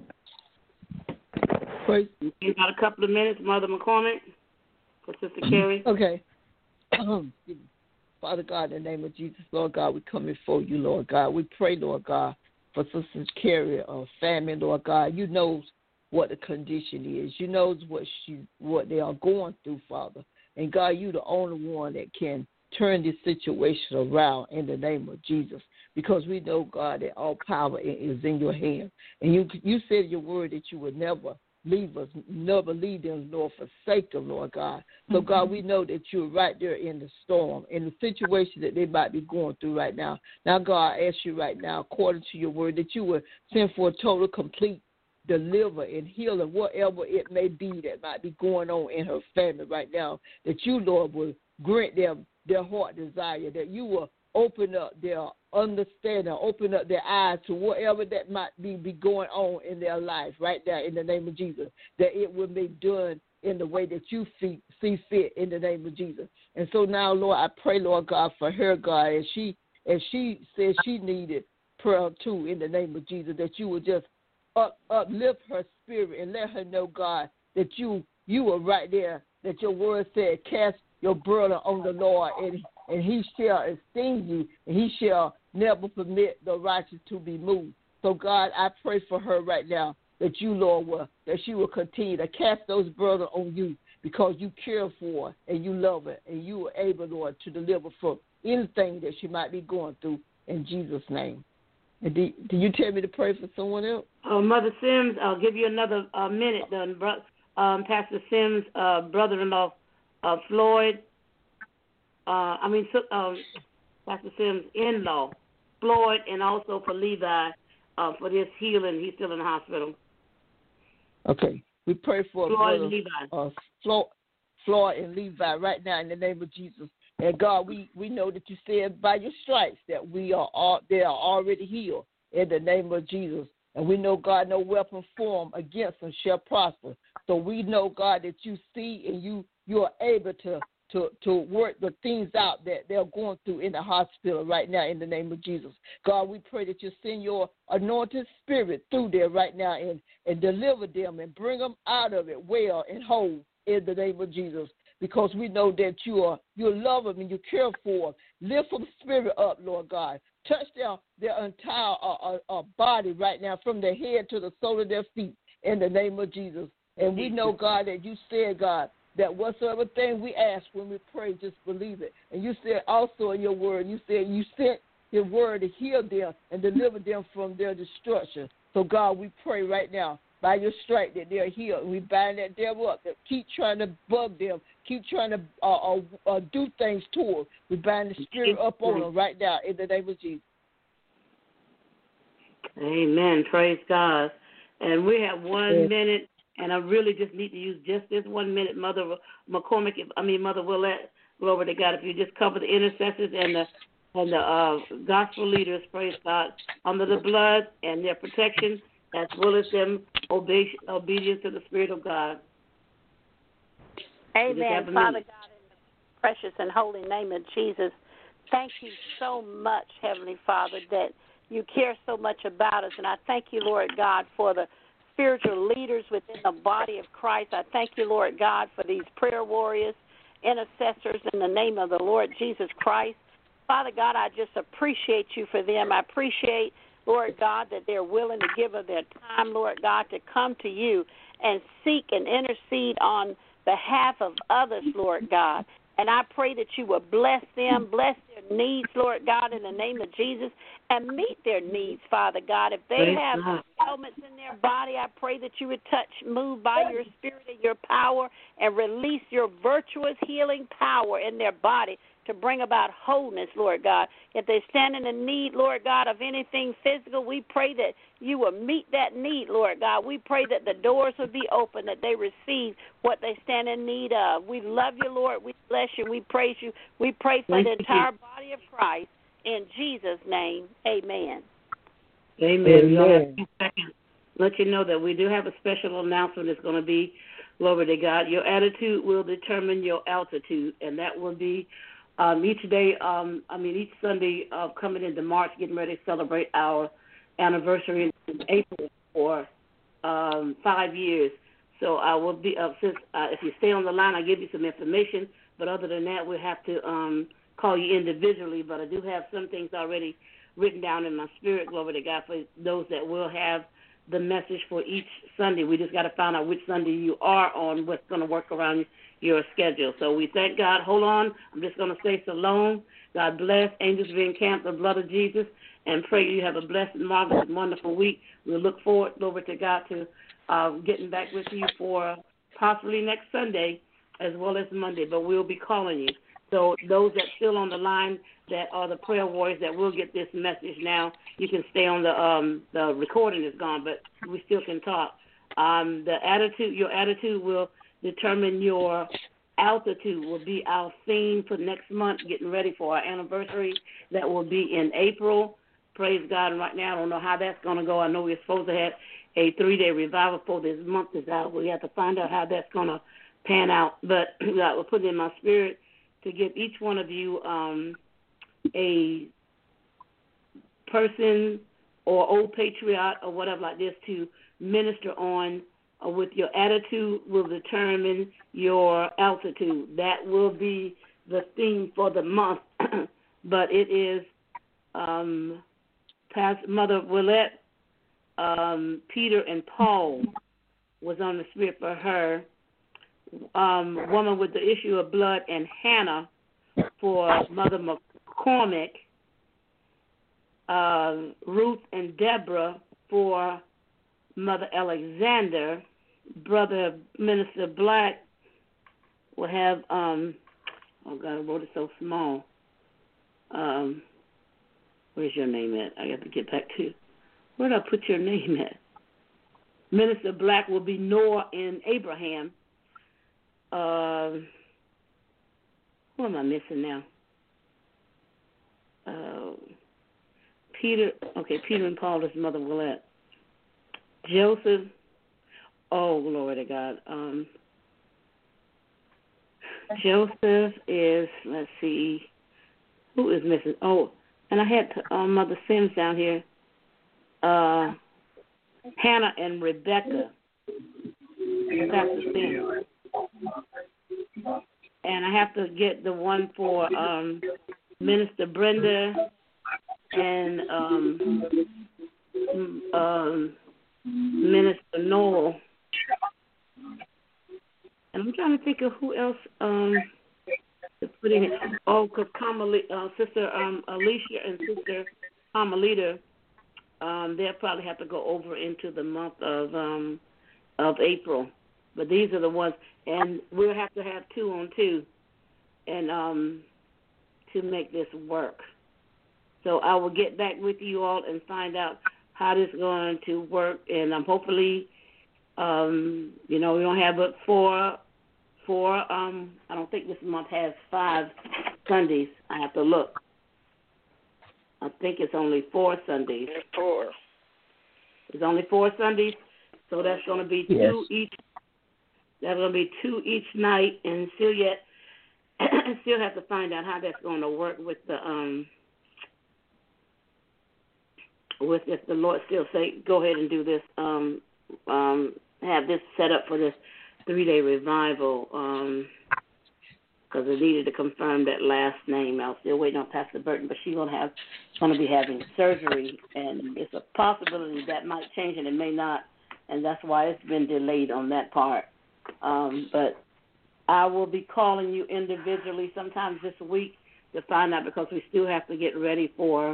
You got a couple of minutes, Mother McCormick, for Sister Carrie. Okay. Father God, in the name of Jesus, Lord God, we come before you, Lord God. We pray, Lord God, for Sister Carrie, family, Lord God. You know what the condition is. You know what they are going through, Father. And God, you the only one that can turn this situation around in the name of Jesus. Because we know, God, that all power is in your hand. And you said in your word that you would never leave us, never leave them nor forsake them, Lord God. So, God, we know that you're right there in the storm, in the situation that they might be going through right now. Now, God, I ask you right now, according to your word, that you would send for a total, complete deliver and heal and whatever it may be that might be going on in her family right now, that you, Lord, will grant them their heart desire, that you will open up their understanding, open up their eyes to whatever that might be going on in their life right now in the name of Jesus, that it will be done in the way that you see fit in the name of Jesus. And so now, Lord, I pray, Lord God, for her, God, as she says she needed prayer too in the name of Jesus, that you would just uplift her spirit and let her know, God, that you are right there, that your word said, cast your burden on the Lord, and he shall esteem you, and he shall never permit the righteous to be moved. So, God, I pray for her right now that you, Lord, that she will continue to cast those burdens on you because you care for her and you love her and you are able, Lord, to deliver from anything that she might be going through in Jesus' name. And do you tell me to pray for someone else? Mother Sims, I'll give you another minute. Then, Pastor Sims' brother-in-law, Floyd. Pastor Sims' in-law, Floyd, and also for Levi for this healing. He's still in the hospital. Okay. We pray for Floyd and Levi. Floyd and Levi right now in the name of Jesus. And God, we know that you said by your stripes that they are already healed in the name of Jesus. And we know, God, no weapon formed against them shall prosper. So we know, God, that you see and you are able to work the things out that they're going through in the hospital right now in the name of Jesus. God, we pray that you send your anointed spirit through there right now and deliver them and bring them out of it well and whole in the name of Jesus. Because we know that you love them and you care for them. Lift them spirit up, Lord God. Touch their entire body right now from their head to the sole of their feet in the name of Jesus. And we know, God, that you said, God, that whatsoever thing we ask when we pray, just believe it. And you said also in your word, you said you sent your word to heal them and deliver them from their destruction. So, God, we pray right now, by your stripe, that they're healed. We bind that devil up that keep trying to bug them, keep trying to do things to them. We bind the spirit up on them right now in the name of Jesus. Amen. Praise God. And we have 1 minute And I really just need to use just this 1 minute, Mother Mother Willette, glory to God. If you just cover the intercessors and the gospel leaders, praise God, under the blood and their protection, as well as them obedience to the Spirit of God. Amen. Father God, in the precious and holy name of Jesus, thank you so much, Heavenly Father, that you care so much about us. And I thank you, Lord God, for the spiritual leaders within the body of Christ. I thank you, Lord God, for these prayer warriors, intercessors in the name of the Lord Jesus Christ. Father God, I just appreciate you for them. I appreciate, Lord God, that they're willing to give of their time, Lord God, to come to you and seek and intercede on behalf of others, Lord God. And I pray that you will bless them, bless their needs, Lord God, in the name of Jesus, and meet their needs, Father God. If they have ailments in their body, I pray that you would touch, move by your spirit and your power, and release your virtuous healing power in their body to bring about wholeness, Lord God. If they stand in the need, Lord God, of anything physical, we pray that you will meet that need, Lord God. We pray that the doors will be open, that they receive what they stand in need of. We love you, Lord. We bless you. We praise you. We pray for the entire body of Christ. In Jesus' name, amen. Amen. We'll have 2 seconds. Let you know that we do have a special announcement. It's going to be, glory to God, your attitude will determine your altitude, and that will be each Sunday coming into March, getting ready to celebrate our anniversary in April for 5 years. So I will be, if you stay on the line, I'll give you some information. But other than that, we'll have to call you individually. But I do have some things already written down in my spirit, glory to God, for those that will have the message for each Sunday. We just got to find out which Sunday you are on, what's going to work around your schedule. So we thank God. Hold on. I'm just going to say shalom. God bless. Angels be encamped, the blood of Jesus, and pray you have a blessed, marvelous, wonderful week. We'll look forward, glory to God, to getting back with you for possibly next Sunday as well as Monday, but we'll be calling you. So those that still on the line that are the prayer warriors that will get this message now, you can stay on the recording is gone, but we still can talk. Your attitude will determine your altitude will be our theme for next month, getting ready for our anniversary. That will be in April. Praise God. And right now, I don't know how that's going to go. I know we're supposed to have a 3-day revival before this month is out. We have to find out how that's going to pan out. But God will put it in my spirit to give each one of you a person or old patriot or whatever like this to minister on with your attitude will determine your altitude. That will be the theme for the month. But it is Pastor Mother Willette, Peter and Paul was on the spirit for her. Woman with the issue of blood, and Hannah for Mother McCormick, Ruth and Deborah for Mother Alexander, Brother Minister Black will have, oh God, I wrote it so small. Where's your name at? I got to get back to, where did I put your name at? Minister Black will be Noah and Abraham. Who am I missing now? Peter and Paul is Mother Willette. Joseph, oh, glory to God. Joseph is, let's see, who is missing? Oh, and I had Mother Sims down here. Hannah and Rebecca. Pastor Sims. And I have to get the one for Minister Brenda and Minister Noel. And I'm trying to think of who else to put in. Oh, because Sister Alicia and Sister Carmelita, they'll probably have to go over into the month of April. But these are the ones, and we'll have to have 2 on 2 and to make this work. So I will get back with you all and find out how this is going to work, and hopefully We don't have but four. I don't think this month has 5 Sundays. I have to look. I think it's only 4 Sundays. 4. It's only 4 Sundays, so that's going to be 2 each. That's going to be 2 each night, and still have to find out how that's going to work with the with if the Lord still say go ahead and do this. Have this set up for this 3-day revival. Because I needed to confirm that last name. I was still waiting on Pastor Burton, but she's going to be having surgery, and it's a possibility that might change and it may not, and that's why it's been delayed on that part. But I will be calling you individually sometimes this week to find out, because we still have to get ready for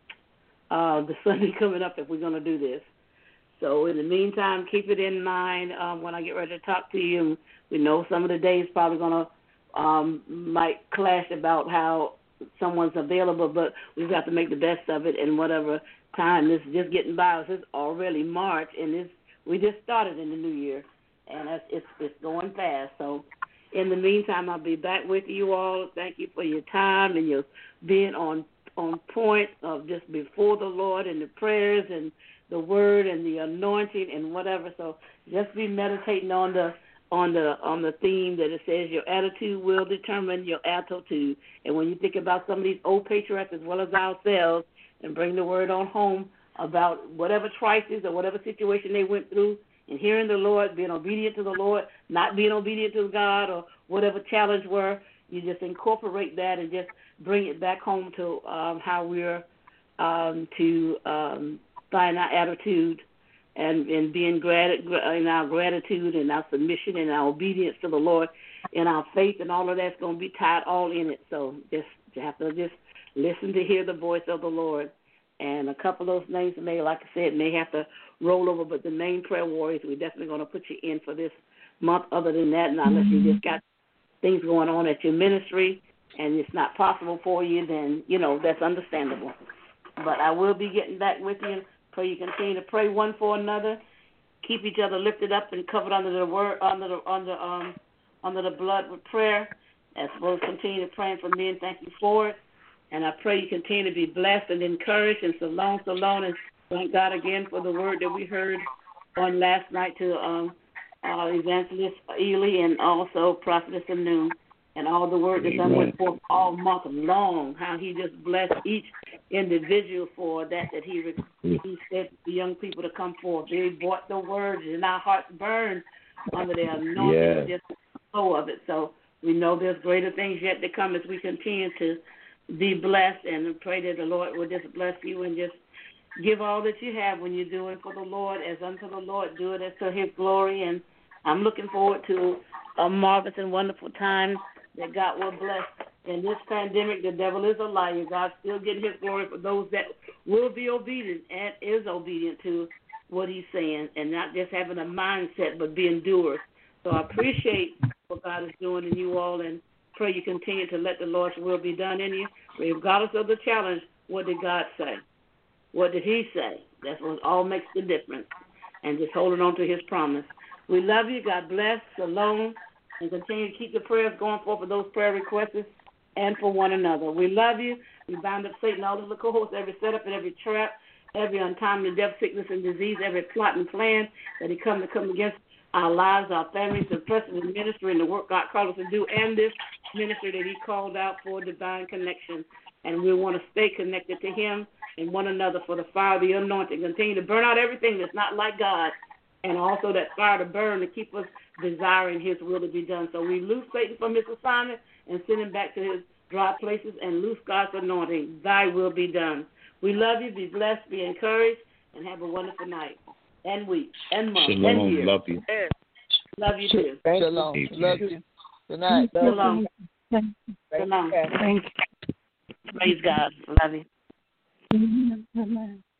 the Sunday coming up if we're going to do this. So in the meantime, keep it in mind when I get ready to talk to you. We know some of the days probably going to might clash about how someone's available, but we've got to make the best of it in whatever time. This is just getting by us. It's already March, and we just started in the new year, and it's going fast. So in the meantime, I'll be back with you all. Thank you for your time and your being on point of just before the Lord and the prayers and the word and the anointing and whatever. So just be meditating on the theme that it says your attitude will determine your altitude. And when you think about some of these old patriarchs as well as ourselves, and bring the word on home about whatever crisis or whatever situation they went through, and hearing the Lord, being obedient to the Lord, not being obedient to God, or whatever challenge were, you just incorporate that and just bring it back home to how we're to find our attitude and being in our gratitude and our submission and our obedience to the Lord and our faith, and all of that's going to be tied all in it. So you have to just listen to hear the voice of the Lord. And a couple of those names like I said, may have to roll over, but the main prayer warriors, we're definitely going to put you in for this month. Other than that, not unless you just got things going on at your ministry and it's not possible for you, then, that's understandable. But I will be getting back with you. Pray you continue to pray one for another. Keep each other lifted up and covered under the word, under the blood with prayer. As well as continue to pray for me, and thank you for it. And I pray you continue to be blessed and encouraged. And so long. And thank God again for the word that we heard on last night to Evangelist Ely and also Prophetess Anoon. And all the word that went forth all month long, how he just blessed each individual for that he said to the young people to come forth. They brought the word, and our hearts burned under their anointing, just the flow of it. So we know there's greater things yet to come as we continue to be blessed, and pray that the Lord will just bless you and just give all that you have when you're doing for the Lord as unto the Lord. Do it as to his glory. And I'm looking forward to a marvelous and wonderful time that God will bless. In this pandemic, the devil is a liar. God's still getting his glory for those that will be obedient and is obedient to what he's saying, and not just having a mindset, but being doers. So I appreciate what God is doing in you all, and pray you continue to let the Lord's will be done in you. Regardless of the challenge, what did God say? What did he say? That's what all makes the difference, and just holding on to his promise. We love you. God bless. Shalom. And continue to keep the prayers going for those prayer requests and for one another. We love you. We bind up Satan, all of the cohorts, every setup and every trap, every untimely death, sickness, and disease, every plot and plan that he come against our lives, our families, the person in ministry, and the work God called us to do, and this ministry that he called out for divine connection. And we want to stay connected to him and one another for the fire of the anointing. Continue to burn out everything that's not like God, and also that fire to burn to keep us desiring his will to be done. So we loose Satan from his assignment and send him back to his dry places and loose God's anointing. Thy will be done. We love you. Be blessed. Be encouraged. And have a wonderful night and week and month and year. Love you. Love you too. Shalom. Love you. Good night. Shalom. Shalom. Thank you. Praise God. Love you. Amen.